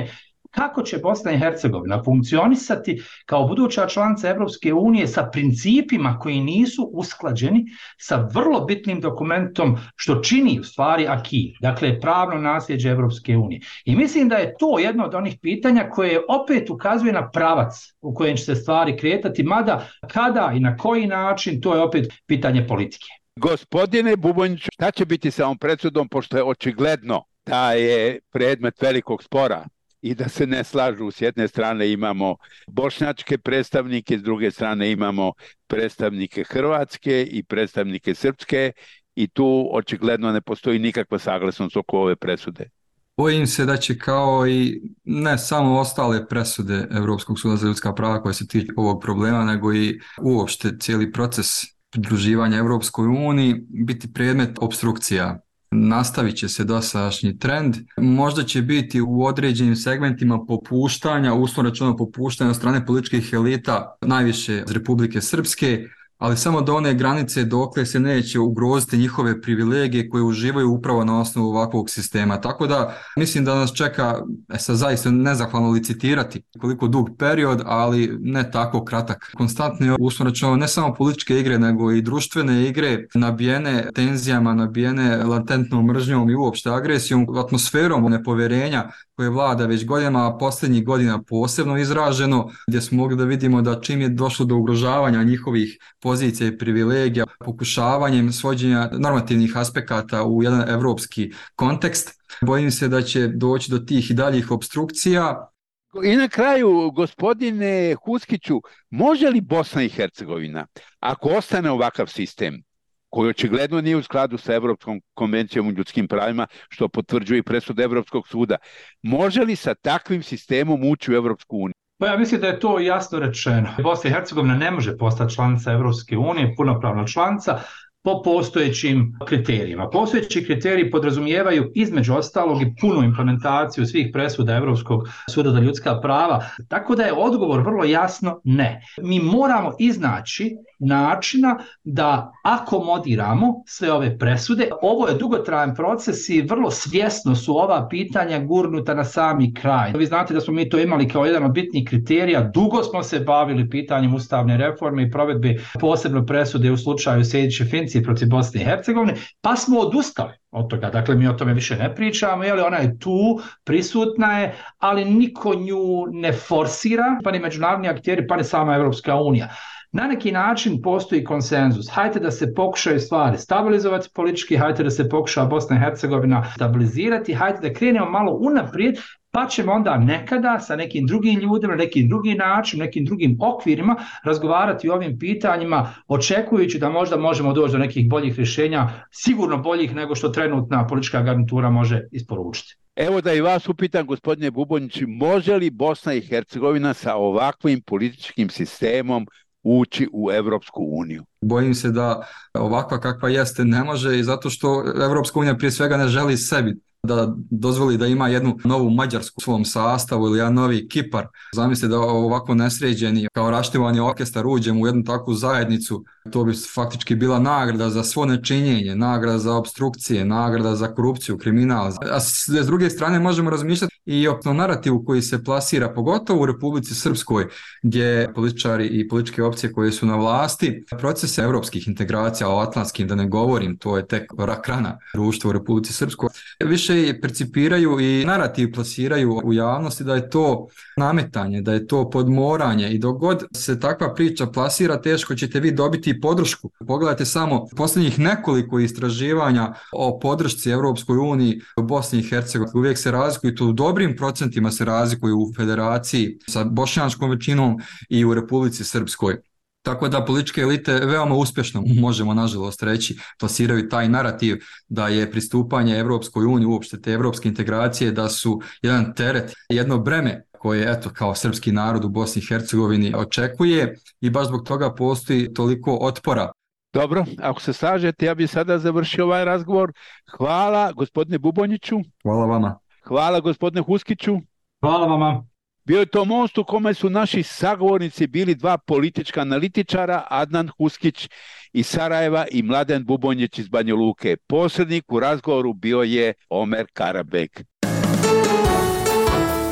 kako će Bosna i Hercegovina funkcionisati kao buduća članica Evropske unije sa principima koji nisu usklađeni sa vrlo bitnim dokumentom što čini u stvari acquis, dakle pravno nasljeđe Evropske unije. I mislim da je to jedno od onih pitanja koje opet ukazuje na pravac u kojem će se stvari kretati, mada kada i na koji način, to je opet pitanje politike. Gospodine Bubonjiću, šta će biti sa ovom presudom, pošto je očigledno da je predmet velikog spora i da se ne slažu? S jedne strane imamo bošnjačke predstavnike, s druge strane imamo predstavnike hrvatske i predstavnike srpske i tu očigledno ne postoji nikakva saglasnost oko ove presude. Bojim se da će kao i ne samo ostale presude Europskog suda za ljudska prava koje se tiču ovog problema, nego i uopšte cijeli proces pridruživanja Europskoj uniji biti predmet opstrukcija. Nastavit će se dosadašnji trend, možda će biti u određenim segmentima popuštanja, uslovno rečeno popuštanja od strane političkih elita, najviše iz Republike Srpske, ali samo do one granice dokle se neće ugroziti njihove privilegije koje uživaju upravo na osnovu ovakvog sistema. Tako da mislim da nas čeka, zaista nezahvalno licitirati koliko dug period, ali ne tako kratak. Konstantno, uslovno rečeno, ne samo političke igre, nego i društvene igre nabijene tenzijama, nabijene latentnom mržnjom i uopšte agresijom, atmosferom nepoverenja koje vlada već godinama, a posljednjih godina posebno izraženo, gdje smo mogli da vidimo da čim je došlo do ugrožavanja njihovih pozicija i privilegija, pokušavanjem svođenja normativnih aspekata u jedan evropski kontekst, bojim se da će doći do tih i daljih opstrukcija. I na kraju, gospodine Huskiću, može li Bosna i Hercegovina, ako ostane ovakav sistem, koji očigledno nije u skladu sa Evropskom konvencijom o ljudskim pravima, što potvrđuje i presuda Evropskog suda, može li sa takvim sistemom ući u Evropsku uniju? Pa ja mislim da je to jasno rečeno. Bosna i Hercegovina ne može postati članica Evropske unije, punopravna članica, po postojećim kriterijima. Postojeći kriteriji podrazumijevaju između ostalog i punu implementaciju svih presuda Evropskog suda za ljudska prava, tako da je odgovor vrlo jasno ne. Mi moramo iznaći načina da akomodiramo sve ove presude. Ovo je dugotrajan proces i vrlo svjesno su ova pitanja gurnuta na sami kraj. Vi znate da smo mi to imali kao jedan od bitnih kriterija. Dugo smo se bavili pitanjem ustavne reforme i provedbe posebno presude u slučaju Sejdić-Finci protiv Bosne i Hercegovine, pa smo odustali od toga. Dakle, mi o tome više ne pričamo, jer ona je tu, prisutna je, ali niko nju ne forsira, pa ni međunarodni akteri, pa ni sama Evropska unija. Na neki način postoji konsenzus. Hajde da se pokušaju stvari stabilizovati politički, hajde da se pokuša Bosna i Hercegovina stabilizirati, hajde da krenemo malo unaprijed, pa ćemo onda nekada sa nekim drugim ljudima, nekim drugim način, nekim drugim okvirima razgovarati o ovim pitanjima, očekujući da možda možemo doći do nekih boljih rješenja, sigurno boljih nego što trenutna politička garnitura može isporučiti. Evo da i vas upitam, gospodine Bubonjić, može li Bosna i Hercegovina sa ovakvim političkim sistemom ući u Evropsku uniju? Bojim se da ovakva kakva jeste ne može, i zato što Evropska unija prije svega ne želi sebi da dozvoli da ima jednu novu Mađarsku u svom sastavu ili jedan novi Kipar. Zamislite da ovako nesređeni kao raštivani orkestar uđemo u jednu takvu zajednicu, to bi faktički bila nagrada za svo nečinjenje, nagrada za opstrukcije, nagrada za korupciju, kriminal. A s druge strane možemo razmišljati i o narativu koji se plasira, pogotovo u Republici Srpskoj, gdje političari i političke opcije koje su na vlasti, procese evropskih integracija, o atlantskim da ne govorim, to je tek rak rana društva u Republici Srpskoj, više percipiraju i narativ plasiraju u javnosti da je to nametanje, da je to podmoranje, i dok god se takva priča plasira, teško ćete vi dobiti podršku. Pogledajte samo posljednjih nekoliko istraživanja o podršci Europskoj uniji u Bosni i Hercegovini. Uvijek se razlikuju, to u dobrim procentima se razlikuju u federaciji sa bošnjačkom većinom i u Republici Srpskoj. Tako da političke elite veoma uspješno, možemo nažalost reći, plasiraju taj narativ da je pristupanje Evropskoj uniji, uopšte te evropske integracije, da su jedan teret, jedno breme koje eto kao srpski narod u Bosni i Hercegovini očekuje, i baš zbog toga postoji toliko otpora. Dobro, ako se slažete, ja bih sada završio ovaj razgovor. Hvala gospodine Bubonjiću. Hvala vama. Hvala gospodine Huskiću. Hvala vama. Bio je to most u kome su naši sagovornici bili dva politička analitičara, Adnan Huskić iz Sarajeva i Mladen Bubonjić iz Banja Luke. Posrednik u razgovoru bio je Omer Karabek.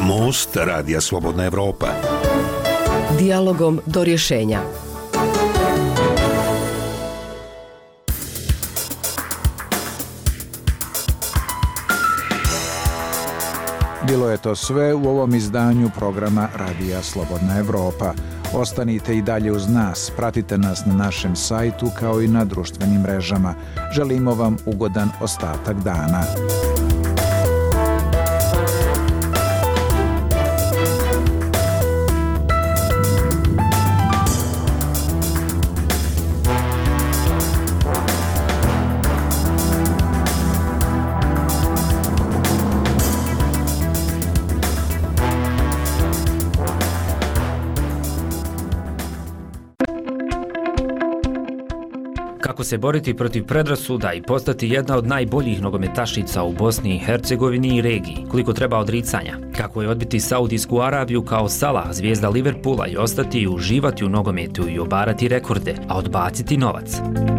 Most Radija Slobodna Evropa. Dijalogom do rješenja. Bilo je to sve u ovom izdanju programa Radija Slobodna Evropa. Ostanite i dalje uz nas, pratite nas na našem sajtu kao i na društvenim mrežama. Želimo vam ugodan ostatak dana. Kako se boriti protiv predrasuda i postati jedna od najboljih nogometašica u Bosni i Hercegovini i regiji, koliko treba odricanja, kako je odbiti Saudijsku Arabiju kao Salah, zvijezda Liverpoola, i ostati i uživati u nogometu i obarati rekorde, a odbaciti novac.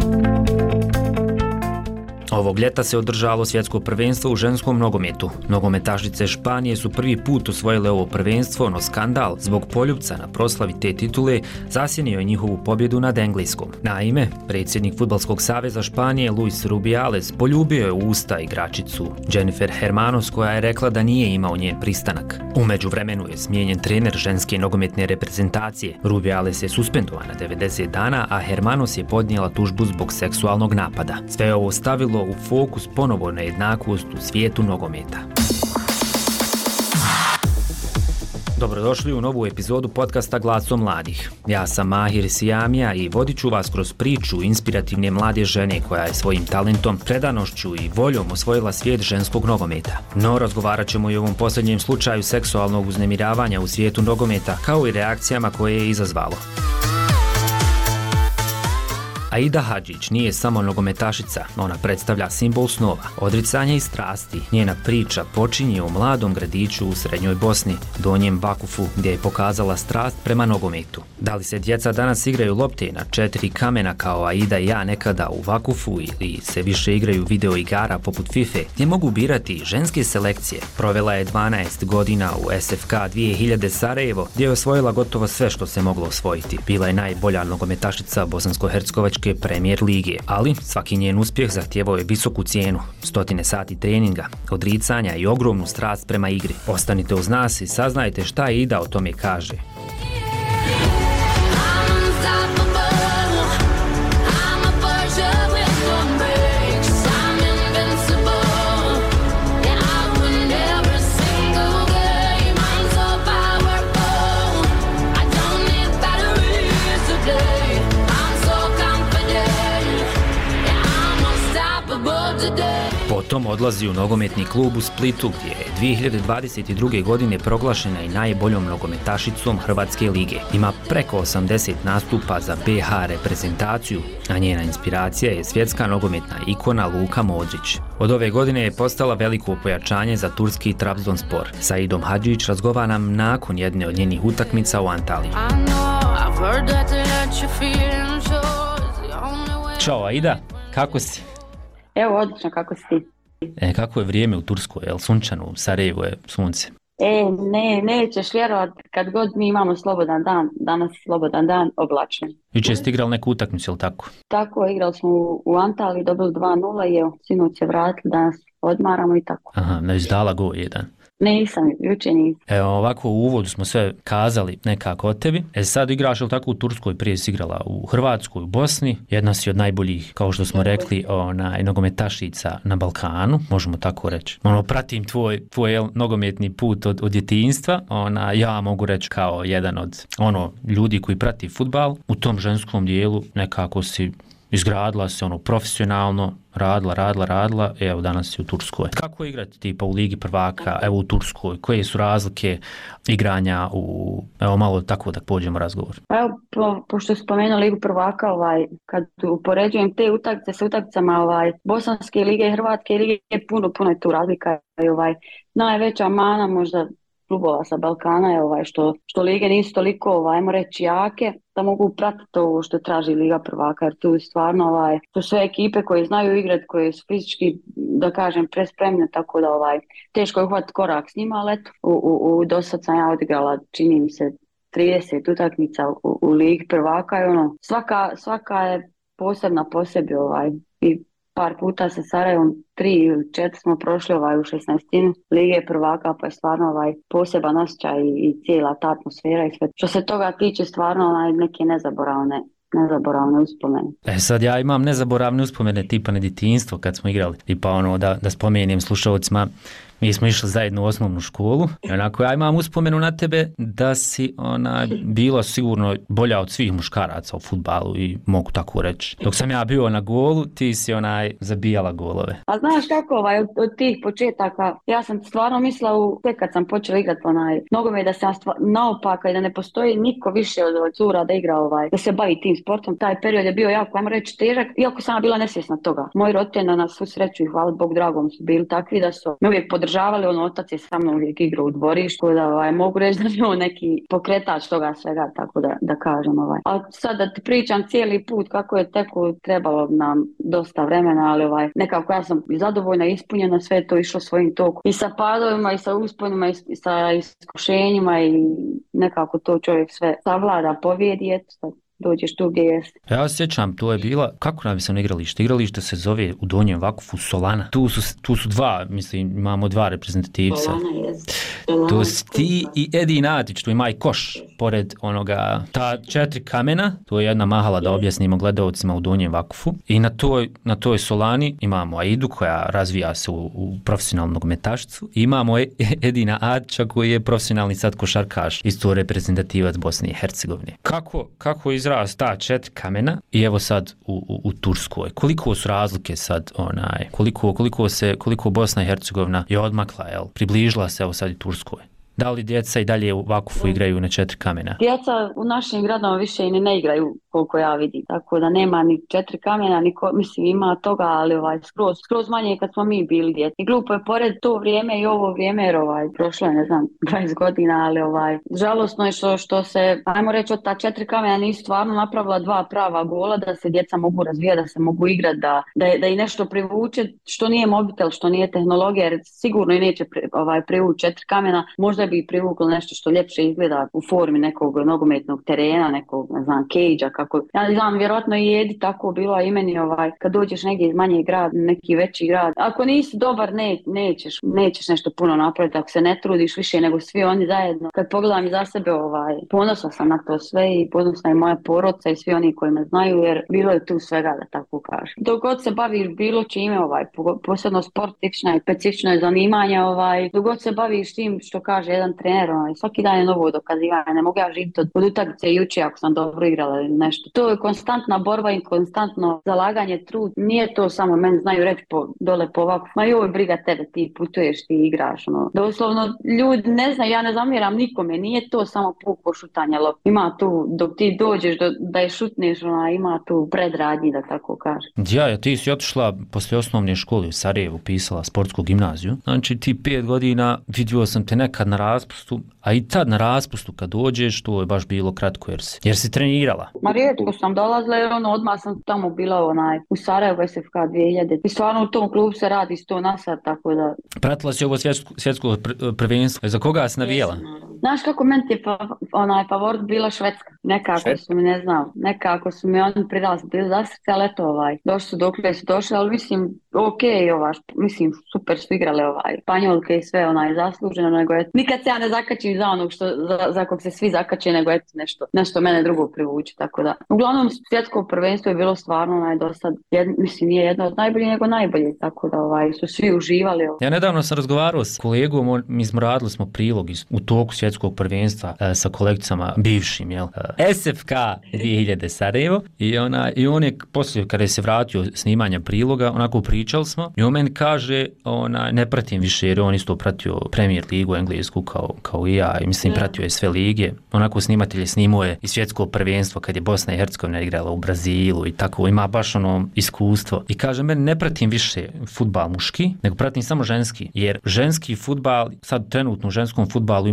Ovog ljeta se održalo svjetsko prvenstvo u ženskom nogometu. Nogometašice Španije su prvi put osvojile ovo prvenstvo, no skandal zbog poljupca na proslavi te titule zasjenio je njihovu pobjedu nad Engleskom. Naime, predsjednik Fudbalskog saveza Španije Luis Rubiales poljubio je u usta igračicu Jennifer Hermanos, koja je rekla da nije imao njen pristanak. U međuvremenu je smijenjen trener ženske nogometne reprezentacije. Rubiales je suspendovan na 90 dana, a Hermanos je podnijela tužbu zbog seksualnog napada. Sve je ovo stavilo u fokus ponovo na jednakost u svijetu nogometa. Dobrodošli u novu epizodu podcasta Glasom mladih. Ja sam Mahir Sijamija i vodit ću vas kroz priču inspirativne mlade žene koja je svojim talentom, predanošću i voljom osvojila svijet ženskog nogometa. No, razgovarat ćemo i o ovom posljednjem slučaju seksualnog uznemiravanja u svijetu nogometa, kao i reakcijama koje je izazvalo. Aida Hadžić nije samo nogometašica, ona predstavlja simbol snova, odricanja i strasti. Njena priča počinje u mladom gradiću u srednjoj Bosni, Donjem Vakufu, gdje je pokazala strast prema nogometu. Da li se djeca danas igraju lopte na 4 kamena kao Aida i ja nekada u Vakufu, ili se više igraju video igara poput FIFA, gdje mogu birati ženske selekcije? Provela je 12 godina u SFK 2000 Sarajevo, gdje je osvojila gotovo sve što se moglo osvojiti. Bila je najbolja nogometašica Bosansko-Hercegovačke Premier lige, ali svaki njen uspjeh zahtijevao je visoku cijenu, 100 sati treninga, odricanja i ogromnu strast prema igri. Ostanite uz nas i saznajte šta Aida o tome kaže. Potom odlazi u nogometni klub u Splitu, gdje je 2022. godine proglašena i najboljom nogometašicom Hrvatske lige. Ima preko 80 nastupa za BH reprezentaciju, a njena inspiracija je svjetska nogometna ikona Luka Modrić. Od ove godine je postala veliko pojačanje za turski Trabzonspor. Sa Aidom Hadžić razgovaram nakon jedne od njenih utakmica u Antaliji. Ćao Aida, kako si? Evo, odlično, kako si ti? Kako je vrijeme u Turskoj, je li sunčano, u Sarajevu je sunce? Nećeš vjerovati, kad god mi imamo slobodan dan, danas slobodan dan, oblačno. Jučer ste igrali neku utakmicu, je li tako? Tako, igrali smo u Antaliji, dobili 2-0 i evo, sinoć se vratili, danas odmaramo i tako. Aha, ne izdala gol jedan. Nisam, jučer nisam. Evo, ovako u uvodu smo sve kazali nekako od tebi. Sad igraš li tako u Turskoj, prije si igrala u Hrvatskoj, u Bosni. Jedna si od najboljih, kao što smo rekli, nogometašica na Balkanu, možemo tako reći. Pratim tvoj nogometni put od djetinjstva. Ja mogu reći kao jedan od ljudi koji prati fudbal. U tom ženskom dijelu nekako si izgradila se profesionalno, radila, evo danas si u Turskoj. Kako igrati tipa u Ligi prvaka, evo u Turskoj, koje su razlike igranja evo malo tako da pođemo razgovor. Pa evo, pošto spomenuo Ligu prvaka, kad upoređujem te utakmice sa utakmicama Bosanske lige i Hrvatske lige, puno je tu razlika. Najveća mana možda klubova sa Balkana je što lige nisu toliko, ajmo reći, jake, da mogu pratiti ovo što traži Liga prvaka, jer tu stvarno to su sve ekipe koje znaju igrati, koje su fizički da kažem, prespremne, tako da teško je uhvatiti korak s njima, ali eto, dosad sam ja odigrala, čini mi se, 30 utakmica u Ligi prvaka i svaka je posebna po sebi i par puta sa Sarajevom 3 ili 4 smo prošli u 16. Lige prvaka, pa je stvarno poseban osjećaj i cijela ta atmosfera i sve. Što se toga tiče, stvarno neke nezaboravne uspomene. Sad ja imam nezaboravne uspomene tipa na djetinjstvo kad smo igrali. Tipa da spomenem slušalcima, mi smo išli zajedno u osnovnu školu i onako ja imam uspomenu na tebe da si bila sigurno bolja od svih muškaraca u fudbalu i mogu tako reći. Dok sam ja bio na golu, ti si zabijala golove. A znaš kako, od tih početaka, ja sam stvarno mislila tek kad sam počela igrati nogomet da sam naopaka i da ne postoji niko više od cura da igra da se bavi tim sportom. Taj period je bio jako, ajmo reći, težak, iako sam bila nesvjesna toga. Moji roditelji na svu sreću i hvala Bog dragom su bili takvi da su me uvijek podržavali, otac je sa mnom uvijek igrao u dvorištu, da mogu reći da je on neki pokretač toga svega, tako da kažem. A sad da ti pričam cijeli put kako je teko, trebalo nam dosta vremena, ali nekako ja sam zadovoljna, ispunjena, sve to išlo svojim tokom. I sa padovima, i sa usponima, i sa iskušenjima i nekako to čovjek sve savlada, pobjedi, eto, dođeš tu gdje jesi. Ja sjećam, to je bila, kako nam se igralište? Igralište se zove u Donjem Vakufu Solana. Tu su dva, mislim, imamo dva reprezentativca. Solana jest. To si ti i Edi Natić, tu ima i koš pored onoga, ta 4 kamena, to je jedna mahala da objasnimo gledalcima u Donjem Vakufu. I na toj Solani imamo Aidu koja razvija se u profesionalnu nogometašicu. Imamo Edina Natića koji je profesionalni sad košarkaš, isto reprezentativac Bosne i Hercegovine. Kako izraz ta 4 kamena i evo sad u Turskoj. Koliko su razlike sad koliko Bosna i Hercegovina je odmakla, približila se evo sad i Turskoj. Da li djeca i dalje u Vakufu igraju na 4 kamena? Djeca u našim gradovima više i ne igraju koliko ja vidim, tako da nema ni 4 kamena, mislim ima toga, ali skroz manje kad smo mi bili djeca. I glupo je pored to vrijeme i ovo vrijeme, jer prošlo je, 20 godina, ali žalosno je što se, ajmo reći, od ta 4 kamena nisu stvarno napravila 2 prava gola, da se djeca mogu razvijati, da se mogu igrati, da i nešto privuče, što nije mobitel, što nije tehnologija, jer sigurno i neće privući 4 kamena, možda bi privuklo nešto što ljepše izgleda u formi nekog nogometnog terena, nekog, cage-a, kako. Ja znam, vjerojatno i Edi tako bilo, i meni kad dođeš negdje iz manjeg grada, neki veći grad, ako nisi dobar, nećeš nešto puno napraviti, ako se ne trudiš više nego svi oni zajedno. Kad pogledam iza sebe, ponosna sam na to sve i ponosna je moja porodica i svi oni koji me znaju, jer bilo je tu svega, da tako kažem. Dok god se baviš bilo čime, posebno sportična i specifična zanimanja, dok god se baviš tim što kaže jedan trener, svaki dan je novo dokazivanje, ne mogu ja živjeti od utakmice jučer ako sam dobro igrala ili nešto. To je konstantna borba i konstantno zalaganje, trud. Nije to samo, meni znaju reći dole po ovako, ma joj briga tebe, ti putuješ, ti igraš. Doslovno, ljudi ne znaju, ja ne zamjeram nikome, nije to samo puko šutanje lopte. Ima tu, dok ti dođeš da je šutneš, ima tu predradnji, da tako kažem. Ja, ti si otišla poslije osnovne škole u Sarajevu, pisala sportsku gimnaziju. Znači ti 5 godina vidio sam te nekad na raspustu, a i tad na raspustu kad dođeš, to je baš bilo kratko jer si trenirala. Ma rijetko sam dolazila jer odmah sam tamo bila u Sarajevu SFK 2000 i stvarno u tom klubu se radi 100 na sat, tako da... Pratila si ovo svjetsko prvenstvo, za koga si navijala? Znaš kako meni je favorit bila Švedska. Nekako su mi oni pridali bili za srce, ali eto došli su dokle su došli, ali mislim mislim super su igrale Španjolke i sve zasluženo, nego nikad se ja ne zakačim za onog za kog se svi zakače, nego nešto mene drugo privuče, tako da. Uglavnom svjetsko prvenstvo je bilo stvarno dosad, nije jedno od najboljih, nego najbolje, tako da su svi uživali. Ja nedavno sam razgovarao s kolegom, mi smo radili prilog u toku svjetskog prvenstva sa kolegicama bivšim, SFK 2000 Sarajevo i on je poslije kada je se vratio snimanja priloga, onako pričali smo i on meni kaže, ne pratim više jer on isto pratio Premier ligu englesku kao i ja i mislim pratio je sve lige, onako snimatelj snimao je i svjetsko prvenstvo kad je Bosna i Hercegovina igrala u Brazilu i tako, ima baš iskustvo i kaže meni ne pratim više fudbal muški, nego pratim samo ženski, jer ženski fudbal sad trenutno u ženskom fudbalu ima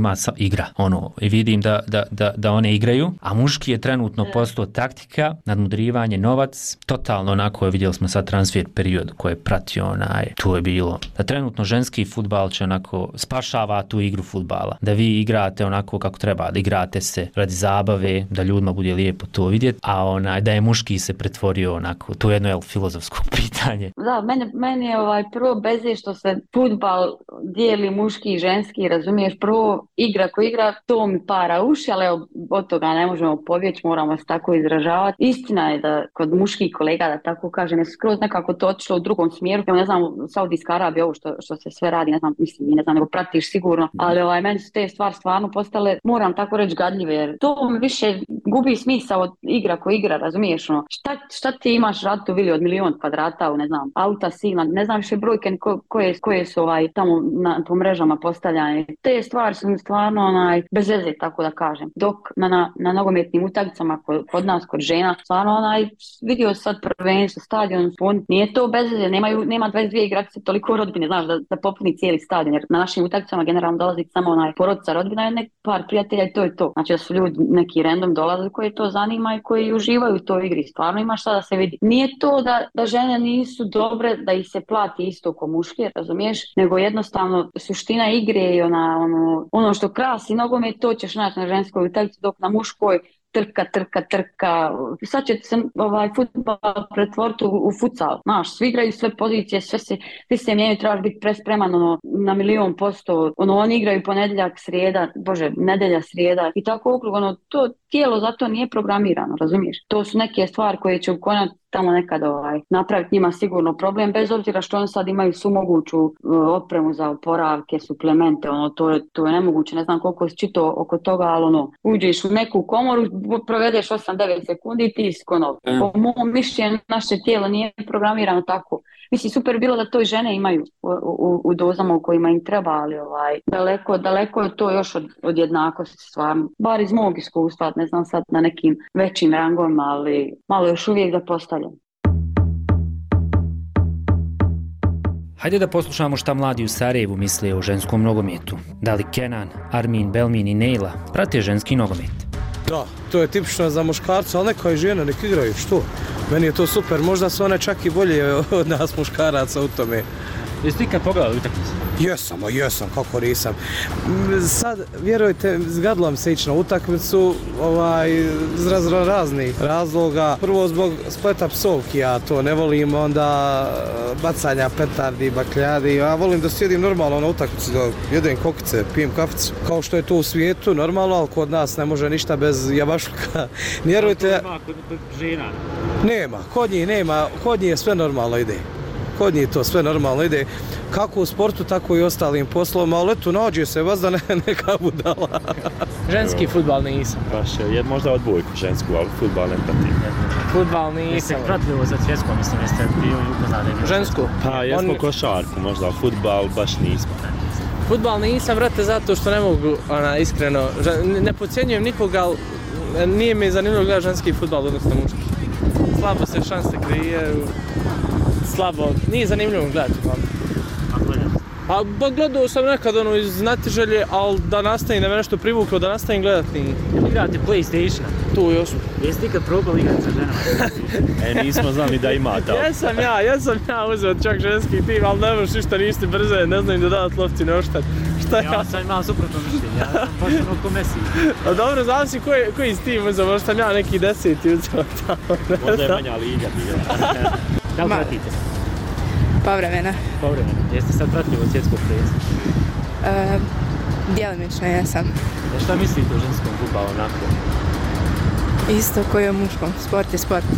igra. I vidim da one igraju, a muški je trenutno postao taktika, nadmudrivanje, novac, totalno onako, vidjeli smo sad transfer period koji je pratio tu je bilo. Da trenutno ženski fudbal će onako spašava tu igru fudbala. Da vi igrate onako kako treba, da igrate se radi zabave, da ljudima bude lijepo to vidjeti, a da je muški se pretvorio onako, to je jedno filozofsko pitanje. Da, meni je prvo beze što se fudbal dijeli muški i ženski, razumiješ, prvo igra ko igra, to mi para uši, ali od toga ne možemo pobjeći, moramo se tako izražavati. Istina je da kod muških kolega, da tako kažem, je skroz nekako to otišlo u drugom smjeru. Ja ne znam, Saudijska Arabija, ovo što se sve radi, ne znam, nego pratiš sigurno, ali meni su te stvari stvarno postale, moram tako reći, gadljive, jer to mi više gubi smisao od igra ko igra, razumiješ, šta ti imaš ratu vili od 1.000.000 kvadrata, ne znam, auta silna, ne znam više brojke koje su tamo po mrežama postavljane. Te stvari su stvarno bez veze, tako da kažem. Dok na nogometnim utakmicama kod nas, kod žena, stvarno vidio sad prvenstvo, stadion pun, nije to bez veze, nema 22 igračice toliko rodbine, znaš, da popuni cijeli stadion, jer na našim utakmicama generalno dolazi samo porodica, rodbina i par prijatelja i to je to. Znači da su ljudi neki random dolaze koji to zanima i koji uživaju u toj igri. Stvarno ima šta da se vidi. Nije to da žene nisu dobre, da ih se plati isto ko muške, razumiješ, nego jednostavno suština igre je ono što krasi nogomet, to ćeš naći na ženskoj utakmici, dok na muškoj trka. Sad će se fudbal pretvoriti u futsal. Znaš, svi igraju sve pozicije, svi se mijenjaju, trebaš biti prespreman na 1.000.000%. Oni igraju ponedjeljak, srijeda, nedjelja, srijeda i tako okrug. To tijelo zato nije programirano, razumiješ? To su neke stvari koje će ukonjati tamo nekad napraviti njima sigurno problem, bez obzira što oni sad imaju sumoguću opremu za oporavke, suplemente, to je nemoguće, ne znam koliko si čitao oko toga, ali uđeš u neku komoru, provedeš 8-9 sekundi i ti po mom mišljenju naše tijelo nije programirano tako. Mislim, super bilo da to i žene imaju u dozama u kojima im treba, ali daleko je to još od jednakosti stvarno. Bar iz mog iskustva, ne znam sad na nekim većim rangovima, ali malo još uvijek zapostavljam. Hajde da poslušamo šta mladi u Sarajevu misle o ženskom nogometu. Da li Kenan, Armin, Belmin i Nejla prate ženski nogomet? Da, to je tipično za muškarca, ali neka i žena, nek igraju, što? Meni je to super, možda su one čak i bolje od nas muškaraca u tome. Jesi ti kad pogledali utakmicu? Jesam, kako nisam. Sad, vjerujte, zgadilo mi se ići na utakmicu iz raznih razloga. Prvo zbog spleta psovki, ja to ne volim, onda bacanja petardi, bakljadi. Ja volim da sjedim normalno na utakmici, da jedem kokice, pijem kaficu. Kao što je to u svijetu, normalno, ali kod nas ne može ništa bez jabašluka. Vjerujte... Kod žena? Nema, kod njih je sve normalno ide. Kod njih to sve normalno ide, kako u sportu, tako i ostalim poslovima, ali eto, nađe se vas da neka budala. Ženski fudbal nisam. Baš, možda odbojku žensku, ali fudbal ne pratim. Fudbal nisam. Jeste pratili za svjetskom, mislim, jeste bio upoznali? Žensku? Pa, jesmo košarku, možda fudbal baš nismo. Fudbal nisam, vrate, zato što ne mogu, iskreno, ne podcjenjujem nikoga, ali nije mi zanimljivo gledati ženski fudbal, odnosno muški. Slabo se šanse kreiraju. Slabo, nije zanimljivo gledati. Pa gledao sam nekad iz znatiželje, ali da nastavim, da me nešto privuklo, da nastavim gledati nije. Igrate PlayStation? Tu još. Jesi ti kad probali igrati sa ženama? Nismo znali da ima to. Jesam ja uzeo čak ženski tim, ali ne možeš ništa, niste brze, ne znam im da davat lopci ne oštat. Ja sam imao suprotno mišljenje, ja sam potpuno ko Messi. A dobro, znam si koji s tim uzeo, možda sam ja neki 10 uzeo tamo. Možda je manja liga bila. Da li pratite? Povremeno. Jeste sad pratili od svjetskog prvenstva? Djelimično jesam. Šta mislite o ženskom fudbalu onako? Isto koji je o muškom. Sport je sport.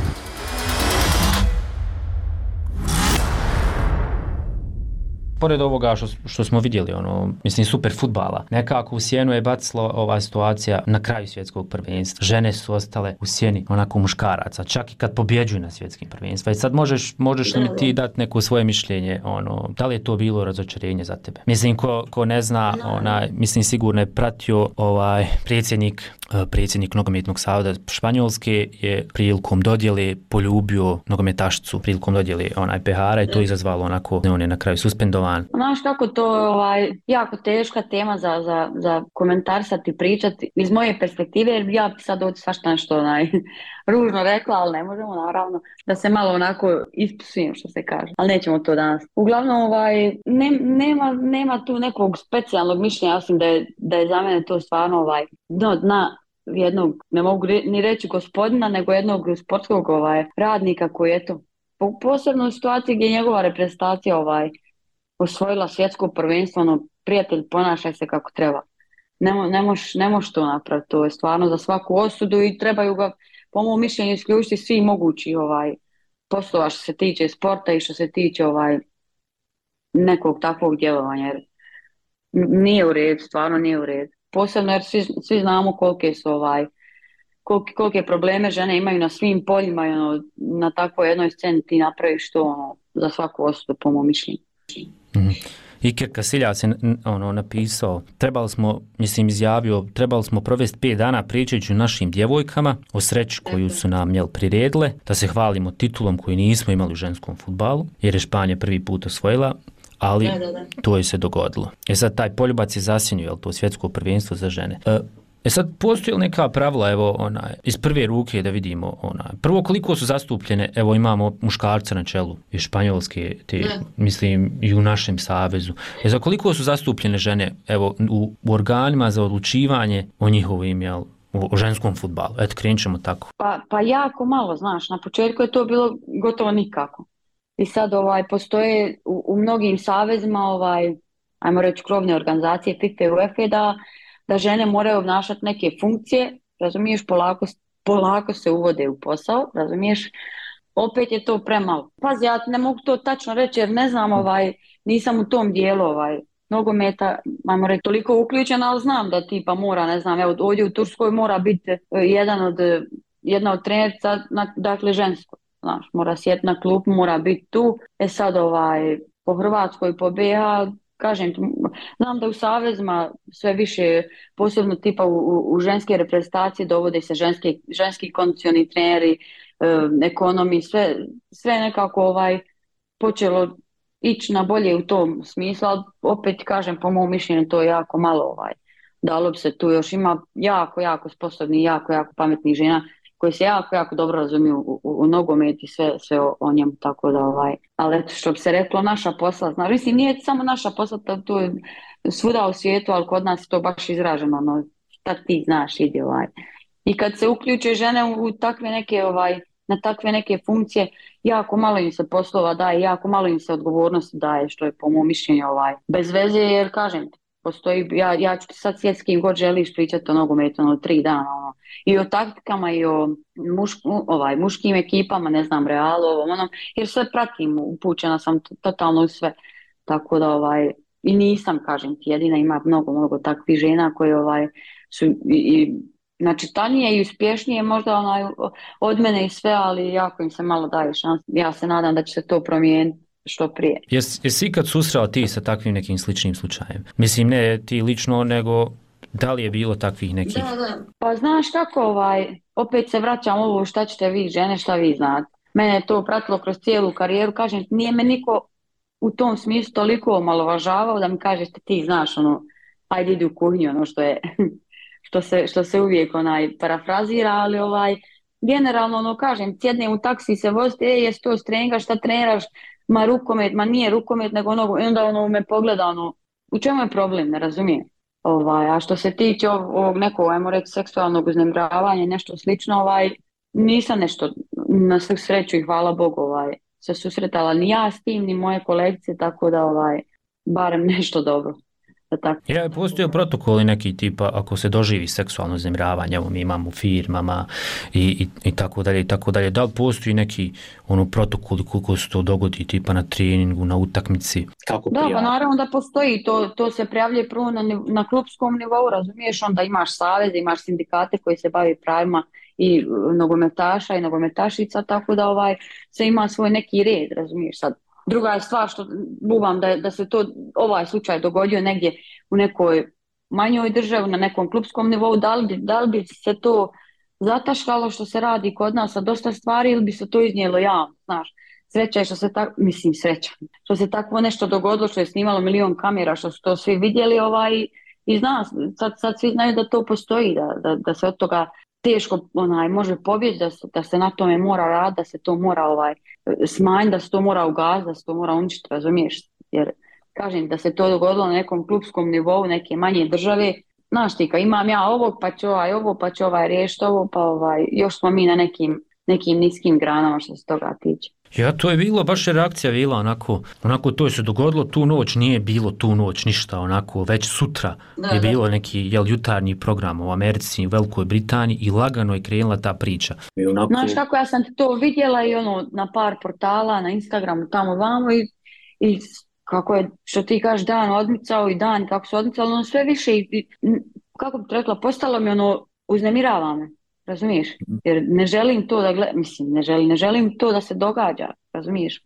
Pored ovoga što smo vidjeli, mislim, super fudbala, nekako u sjenu je bacila ova situacija na kraju svjetskog prvenstva. Žene su ostale u sjeni onako muškaraca, čak i kad pobjeđuju na svjetskim prvenstvima. I sad možeš li mi ti dati neko svoje mišljenje, da li je to bilo razočarenje za tebe? Mislim, ko ne zna, mislim, sigurno je pratio predsjednik nogometnog saveza Španjolske je prilikom dodjele poljubio nogometašicu, prilikom dodjele pehara i to izazvalo onako, on je na kraju suspendovan van? Znaš kako to jako teška tema za komentarisati, pričati iz moje perspektive, jer ja bi sad ovdje svašta nešto ružno rekla, ali ne možemo naravno da se malo onako ispusujem, što se kaže, ali nećemo to danas. Uglavnom nema tu nekog specijalnog mišljenja, osim da je za mene to stvarno dno dna jednog, ne mogu ni reći gospodina, nego jednog sportskog radnika koji je to posebno u situaciji gdje je njegova reprezentacija osvojila svjetsko prvenstvo, prijatelj, ponašaj se kako treba. Ne možeš to napraviti, to je stvarno za svaku osudu i trebaju ga, po mom mišljenju, isključiti svi mogući poslova što se tiče sporta i što se tiče nekog takvog djelovanja, jer nije u redu, stvarno nije u redu. Posebno jer svi znamo kolike probleme žene imaju na svim poljima i na takvoj jednoj sceni ti napraviš to za svaku osudu, po mom mišljenju. Iker Casillas je napisao, trebali smo provesti 5 dana pričajući o našim djevojkama, o sreći koju su nam priredile, da se hvalimo titulom koju nismo imali u ženskom fudbalu, jer je Španija prvi put osvojila, ali to je se dogodilo. Sad taj poljubac je zasjenio, to svjetsko prvenstvo za žene. Sad postoji li neka pravila, iz prve ruke da vidimo, prvo koliko su zastupljene, imamo muškarca na čelu iz Španjolske, mislim i u našem savezu. Za koliko su zastupljene žene, u organima za odlučivanje o njihovim, o ženskom fudbalu? Eto, krenut ćemo tako. Pa jako malo, znaš, na početku je to bilo gotovo nikako. I sad postoje u mnogim savezima, ajmo reći krovne organizacije FIFA i UEFA, da žene moraju obnašati neke funkcije, razumiješ, polako se uvode u posao, razumiješ, opet je to premalo. Pazi, ja ne mogu to tačno reći jer ne znam, nisam u tom dijelu nogometa, ajmo reći, toliko uključena, ali znam da tipa mora, ne znam, evo ovdje u Turskoj mora biti jedna od trenerica, dakle žensko, znaš, mora sjeti na klupu, mora biti tu. Sad po Hrvatskoj, po BiH, kažem, znam da u savezima sve više, posebno tipa u ženske reprezentacije dovode se ženski kondicioni treneri, ekonomi, sve nekako počelo ići na bolje u tom smislu, ali opet kažem, po mom mišljenju to je jako malo, dalo bi se tu, još ima jako sposobni, jako pametnih žena koji se jako dobro razumiju u nogomet i sve o njemu, tako da ali eto, što bi se reklo, naša posla, znaš, mislim, nije samo naša posla, to je svuda u svijetu, ali kod nas je to baš izraženo, šta ti znaš, idi I kad se uključe žene u takve neke, na takve neke funkcije, jako malo im se poslova daje, jako malo im se odgovornosti daje, što je po mom mišljenju bez veze, jer kažem ti, postoji, ja ću ti sad sjeti s kim god želiš pričati o nogometu 3 dana, i o taktikama i o muškim ekipama, ne znam, Realu, jer sve pratim, upućena sam totalno u sve, tako da i nisam, kažem ti, jedina, ima mnogo takvih žena koje su načitanije i uspješnije možda od mene i sve, ali jako im se malo daje šans. Ja se nadam da će se to promijeniti što prije. Jesi ikad susreo ti sa takvim nekim sličnim slučajem? Mislim, ne ti lično, nego da li je bilo takvih nekih? Da. Pa znaš kako, opet se vraćam ovo šta ćete vi žene, šta vi znate. Mene je to pratilo kroz cijelu karijeru, kažem, nije me niko u tom smislu toliko omalovažavao da mi kažete ti znaš, ajde idi u kuhinju, što je, što se uvijek parafrazira, ali generalno, kažem, sjednem u taksi se voziti, jesi to strenga, šta treniraš, ma rukomet, ma nije rukomet, nego i onda me pogleda, u čemu je problem, ne razumijem. A što se tiče ovog nekog, ajmo reći, seksualnog uznemiravanja, nešto slično, nisam nešto, na svu sreću i hvala Bogu, se susretala ni ja s tim, ni moje kolegice, tako da barem nešto dobro. Postoje protokoli neki tipa ako se doživi seksualno uznemiravanje, evo mi imamo u firmama i tako dalje, da li postoji neki protokoli koliko se to dogodi tipa na treningu, na utakmici? Da, pa naravno da postoji, to se prijavljuje prvo na klupskom nivou, razumiješ, onda imaš savez, imaš sindikate koji se bavi pravima i nogometaša i nogometašica, tako da se ima svoj neki red, razumiješ sad. Druga je stvar što bubam da se to ovaj slučaj dogodio negdje u nekoj manjoj državi, na nekom klupskom nivou, da li bi se to zataškalo što se radi kod nas sa dosta stvari ili bi se to iznijelo javno, znaš. sreća je što se tako, mislim sreća, što se tako nešto dogodilo, što je snimalo milion kamera, što su to svi vidjeli i zna, sad svi znaju da to postoji, da se od toga teško može pobjeći, da se na tome mora raditi, da se to mora smanjiti, da se to mora ugasiti, da se to mora uništiti, razumiješ? Jer kažem da se to dogodilo na nekom klupskom nivou neke manje države, znaš ti, kad imam ja ovog, pa ću ovo, pa ću riješiti ovo, pa još smo mi na nekim niskim granama što se toga tiče. Ja, to je bilo, baš je reakcija bila onako to je se dogodilo tu noć, nije bilo tu noć ništa, onako već sutra je bilo neki jutarnji program u Americi, u Velikoj Britaniji i lagano je krenula ta priča. Znaš kako ja sam to vidjela i na par portala, na Instagramu tamo vamo i kako je, što ti kažeš, dan odmicao i dan kako se odmicalo, sve više i kako bi rekla, postalo mi uznemirava me. Razumiješ? Jer ne želim to da gledam, mislim, ne želim to da se događa, razumiješ?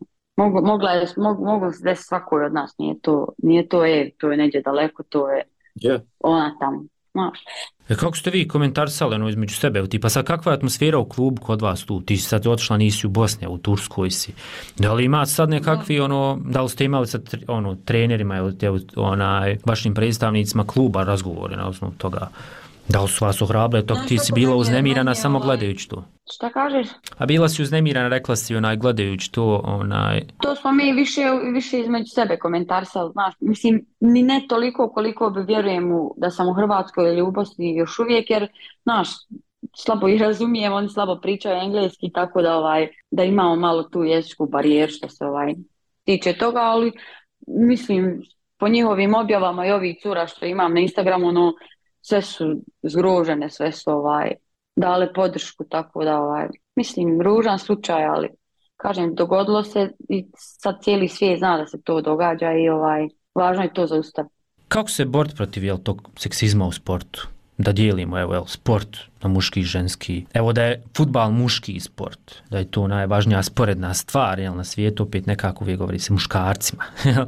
Moglo se desiti svakoj od nas, nije to to je neđe daleko, to je ona tamo, znaš. Kako ste vi komentarisali između sebe, tipa sad kakva je atmosfera u klubu kod vas tu, ti si sad otišla, nisi u Bosni, u Turskoj si, da li ima sad nekakvi, da li ste imali sad trenerima ili vašim predstavnicima kluba razgovore na osnovu toga? Da li su vas ohrabrile, ti si bila uznemirana samo gledajući to? Šta kažeš? A bila si uznemirana, rekla si gledajući to, To smo mi više između sebe komentarisali, znaš, mislim, ni ne toliko koliko bi vjerujem da sam u Hrvatskoj ili u Bosni još uvijek, jer, znaš, slabo ih razumijem, oni slabo pričaju engleski, tako da imamo malo tu jezičku barijeru što se tiče toga, ali mislim, po njihovim objavama i ovih cura što imam na Instagramu, sve su zgrožene, sve su dale podršku, tako da mislim, ružan slučaj, ali kažem, dogodilo se i sad cijeli svijet zna da se to događa i važno je to zaustaviti. Kako se boriti protiv tog seksizma u sportu? Da dijelimo sport na muški i ženski. Evo da je fudbal muški sport, da je to najvažnija sporedna stvar na svijetu, opet nekako uvijek govori se muškarcima.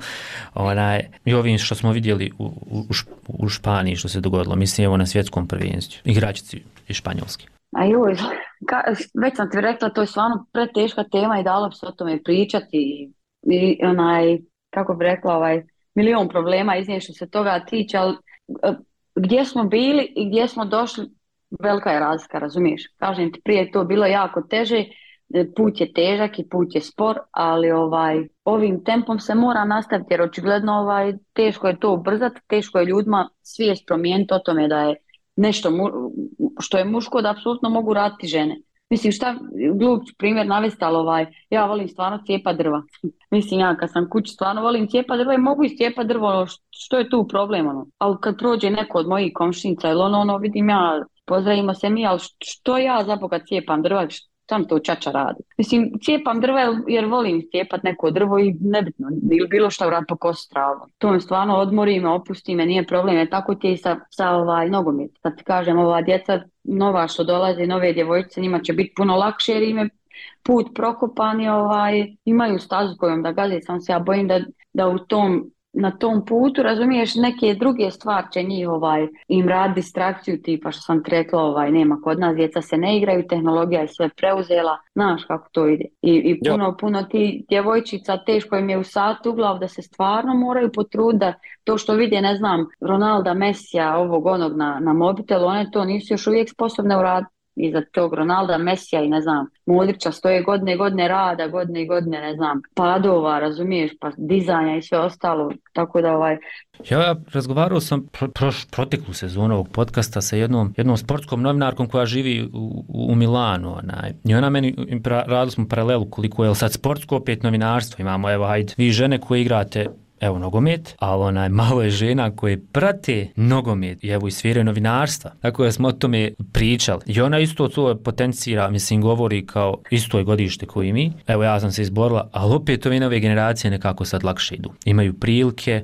I ovim što smo vidjeli u Španiji što se dogodilo, mislim na svjetskom prvenstvu, igračici iz Španjolske. Već sam ti rekla, to je stvarno preteška tema i dalo bi se o tome pričati i kako bi rekla, milion problema iznije što se toga tiče, ali gdje smo bili i gdje smo došli, velika je razlika, razumiješ? Kažem ti, prije je to bilo jako teže, put je težak i put je spor, ali ovim tempom se mora nastaviti, jer očigledno teško je to ubrzati, teško je ljudima svijest promijeniti o tome da je nešto što je muško, da apsolutno mogu raditi žene. Mislim, šta glup primjer navesti, ali ja volim stvarno cijepat drva. Mislim, ja kad sam kući stvarno volim cijepat drva i mogu iscijepat drvo, što je tu problem, Ali kad prođe neko od mojih komšinica ili vidim ja, pozdravimo se mi, ali što ja za Boga cijepam drva, sam to čača radi. Mislim, cijepam drva jer volim cijepat neko drvo i nebitno, ili bilo što rad po kosu travu. To me stvarno odmori me, opusti me, nije problem, jer tako ti je i sa nogomet. Sad ti kažem, ova djeca nova što dolaze, nove djevojčice, njima će biti puno lakše jer im je put prokopan i imaju stazu kojom da gaze, samo se ja bojim da na tom putu, razumiješ, neke druge stvari će njih im radi distrakciju, tipa što sam ti rekla, nema kod nas, djeca se ne igraju, tehnologija je sve preuzela, znaš kako to ide. I puno ti djevojčica, teško im je u satu u glavu da se stvarno moraju potruditi, da to što vide, ne znam, Ronalda, Messija, ovog onog na mobitelu, one to nisu još uvijek sposobne uraditi. Iza tog Ronalda, Messija i ne znam, Modrića stoje godine rada, godine, ne znam, padova, razumiješ, pa dizajna i sve ostalo, tako da Ja razgovarao sam proteklu sezonu ovog podcasta sa jednom sportskom novinarkom koja živi u Milanu, i ona meni, radili smo paralelu koliko je sad sportsko, opet novinarstvo, imamo vi žene koje igrate nogomet, ali malo je žena koje prate nogomet i i sfere novinarstva. Tako da smo o tome pričali. I ona isto to potencira, mislim, govori kao isto je godište koji mi. Ja sam se izborila, ali opet ove nove generacije nekako sad lakše idu. Imaju prilike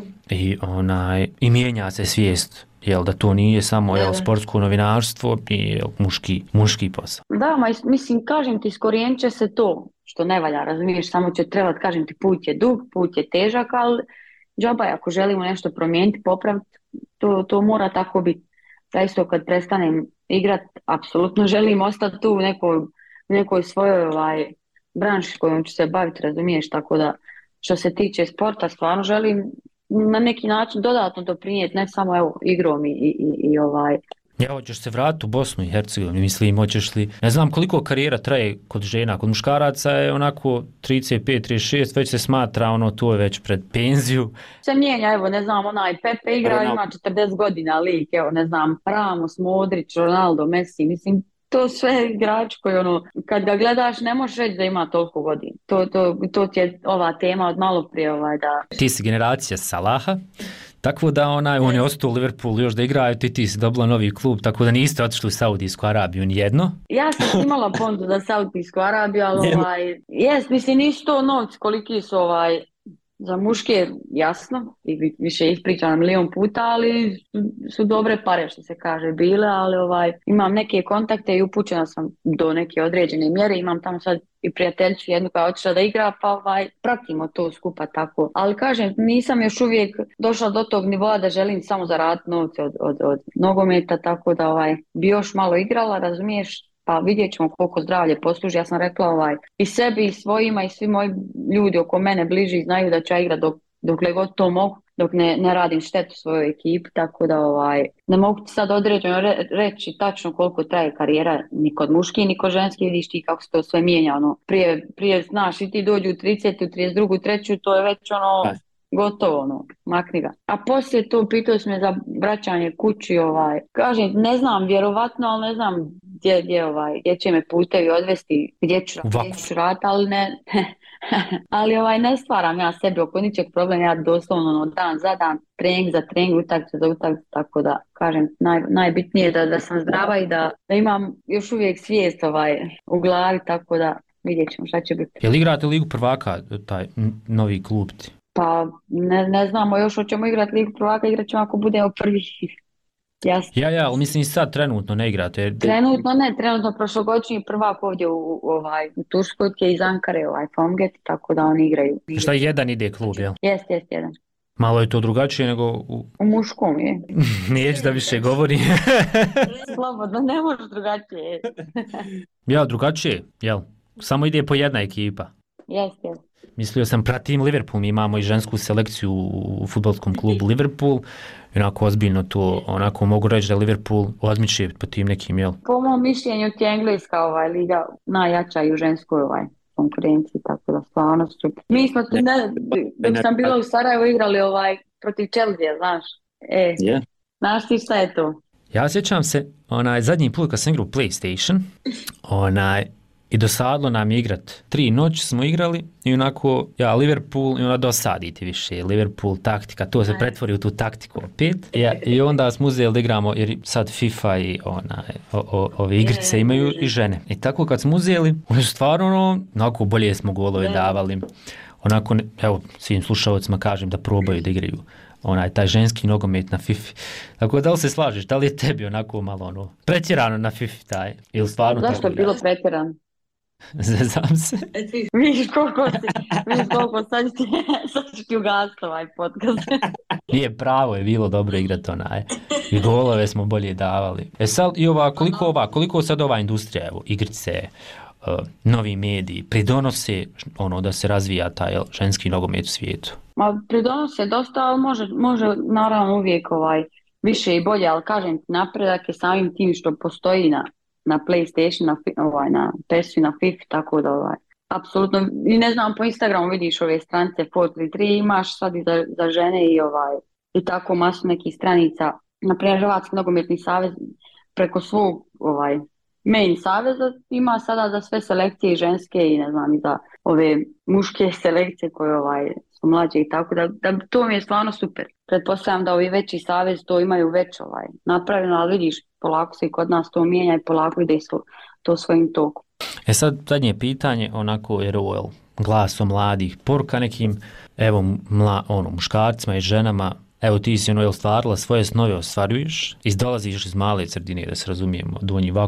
i mijenja se svijest. Da to nije samo sportsko novinarstvo i muški posao. Da, mislim, kažem ti, iskorijenit će se to što ne valja, razumiješ, samo će trebati, kažem ti, put je dug, put je težak, ali džaba je, ako želimo nešto promijeniti, popraviti, to mora tako biti. Da isto kad prestanem igrati, apsolutno želim ostati tu u nekoj svojoj branši kojom ću se baviti, razumiješ, tako da što se tiče sporta, stvarno želim na neki način dodatno doprinijeti, ne samo evo, igrom i Ja, hoćeš se vratiti u Bosnu i Hercegovinu, mislim, hoćeš li, ne znam koliko karijera traje kod žena, kod muškaraca je onako 35-36, već se smatra to je već pred penziju. Se mijenja, evo, ne znam, onaj Pepe igra, ima 40 godina lik, evo, ne znam, Ramos, Modrić, Ronaldo, Messi, mislim, to sve igrač koji kad ga gledaš ne možeš reći da ima toliko godina. To ti je ova tema od malo prije da... Ti si generacija Salaha, tako da on je ostao u Liverpoolu još da igraju, ti si dobila novi klub, tako da niste otišli u Saudijsku Arabiju nijedno. Ja sam imala ponudu za Saudijsku Arabiju, ali mislim nisu to novci koliki su za muške, jasno, i više ispričam milion puta, ali su dobre pare što se kaže bile, ali imam neke kontakte i upućena sam do neke određene mjere, imam tamo sad i prijateljicu jednu koja je otišla da igra, pa pratimo to skupa tako. Ali kažem, nisam još uvijek došla do tog nivoa da želim samo zaraditi novce od nogometa, tako da bi još malo igrala, razumiješ? Pa vidjet ćemo koliko zdravlje posluži. Ja sam rekla i sebi i svojima i svi moji ljudi oko mene bliži znaju da ću ja igrati dokle god to mogu, dok ne radim štetu svojoj ekipi, tako da ne mogu ti sad određeno reći tačno koliko traje karijera ni kod muški ni kod ženski, vidiš ti kako se to sve mijenja, prije znaš i ti dođu u 30, u 32, 3, to je već gotovo, makni ga. A poslije to pitao sam me za vraćanje kući, kažem, ne znam, vjerovatno, ali ne znam gdje će me putevi odvesti, gdje ću raditi, ali ne, ali ne stvaram ja sebi oko ničeg problem, ja doslovno dan za dan, trening za trening, utakmica za utakmicu, tako da, kažem, najbitnije je da sam zdrava i da imam još uvijek svijest u glavi, tako da vidjet ćemo šta će biti. Jel igrate Ligu prvaka, taj novi klub ti? Pa ne znamo još hoćemo igrati Ligu prvaka, igrat ćemo ako budemo prvi. Jasno. Ja, ali mislim i sad trenutno ne igrate. Trenutno prošlogodišnji prvak ovdje u Turskoj je iz Ankare, Fomget, tako da oni igraju. Šta jedan ide klub, jel? Jest, jedan. Malo je to drugačije nego u muškom je. Neću da više govori. Slobodno, ne možeš drugačije. Ja, drugačije, jel? Samo ide po jedna ekipa. Jest. Mislio sam pratim Liverpool, mi imamo i žensku selekciju u fudbalskom klubu Liverpool, onako ozbiljno to, onako mogu reći da Liverpool odmiče po tim nekim, jel? Po mom mišljenju ti je engleska liga najjača i u ženskoj konkurenciji, tako da stvarno super. Mi smo dok sam bila u Sarajevu igrali protiv Chelsea, znaš? Znaš ti šta je to? Ja sjećam se, zadnji put kad sam igrao PlayStation, i dosadlo nam je igrat. 3 noći smo igrali i onako, Liverpool i dosaditi više. Liverpool taktika, to se pretvori u tu taktiku opet. I onda smo uzeli da igramo, jer sad FIFA i ove igrice imaju i žene. I tako kad smo uzeli, oni su stvarno, onako bolje smo golove davali. Onako, evo, svim slušalcima kažem da probaju da igraju taj ženski nogomet na FIFA. Tako da li se slažeš, da li je tebi onako malo pretjerano na FIFA taj? Ili stvarno zašto je bilo pretjerano? Zezam se. Vidiš koliko sad ću ti ugasiti ovaj podcast. Nije pravo, je bilo dobro igrati i golove smo bolje davali. Sad i koliko sad ova industrija, evo, igrice, novi mediji, pridonose da se razvija taj ženski nogomet u svijetu? Pridonose dosta, ali može naravno uvijek više i bolje, ali kažem, napredak je samim tim što postoji na PlayStation, na PES-u, na FIFA, tako da apsolutno, i ne znam, po Instagramu vidiš ove stranice 433, imaš sad i za žene i tako masu nekih stranica, naprimjer Hrvatski nogometni savez preko svog main saveza ima sada za sve selekcije i ženske i ne znam i za ove muške selekcije koje su mlađe i tako da to mi je stvarno super. Pretpostavljam da ovi veći savez to imaju već napravljeno, ali vidiš, polako se i kod nas to mijenja i polako ide to svojim tokom. Sad zadnje pitanje, jer ovo glasom mladih, poruka nekim muškarcima i ženama, evo ti si ostvarila svoje snove, ostvaruješ, dolaziš iz male sredine, da se razumijemo, Donji Vakuf,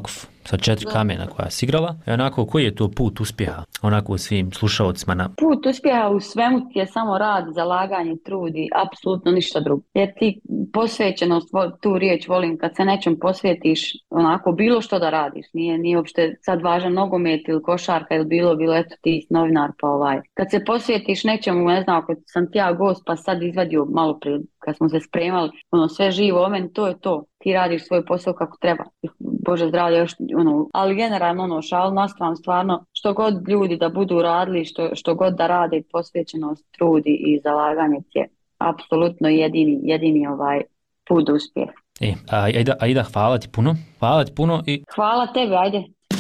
sa 4 kamena koja si igrala. I onako, koji je to put uspjeha? Onako svim slušalcima na... Put uspjeha u svemu ti je samo rad, zalaganje, trudi, apsolutno ništa drugo. Jer ti posvećenost, tu riječ volim, kad se nečem posvjetiš, onako bilo što da radiš, nije uopšte sad važan nogomet ili košarka ili bilo eto ti novinar pa Kad se posvjetiš nečemu, ne znam, ako sam ti ja gost pa sad izvadio malo prije, kad smo se spremali, sve živo, meni to je to. Ti radiš svoj posao kako treba. Bože zdravlje, još, ali generalno šal na stranu, stvarno, što god ljudi da budu radili, što god da rade, posvećenost, trudi i zalaganje je apsolutno jedini put uspjeh. Aida, hvala ti puno. Hvala tebi, ajde.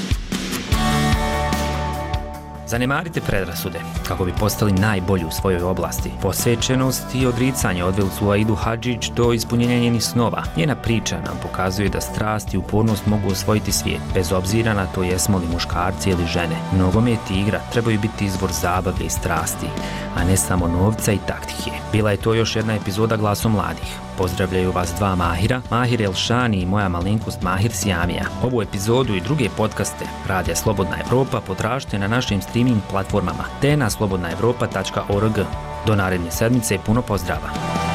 Zanemarite predrasude kako bi postali najbolji u svojoj oblasti. Posvećenost i odricanje odveli su Aidu Hadžić do ispunjenja njenih snova. Njena priča nam pokazuje da strast i upornost mogu osvojiti svijet, bez obzira na to jesmo li muškarci ili žene. Nogomet i igra trebaju biti izvor zabave i strasti, a ne samo novca i taktike. Bila je to još jedna epizoda Glasom mladih. Pozdravljaju vas dva Mahira, Mahir Elšani i moja malenkost Mahir Sjamija. Ovu epizodu i druge podcaste Radija Slobodna Evropa potražite na našim streaming platformama te na slobodnaevropa.org. Do naredne sedmice puno pozdrava!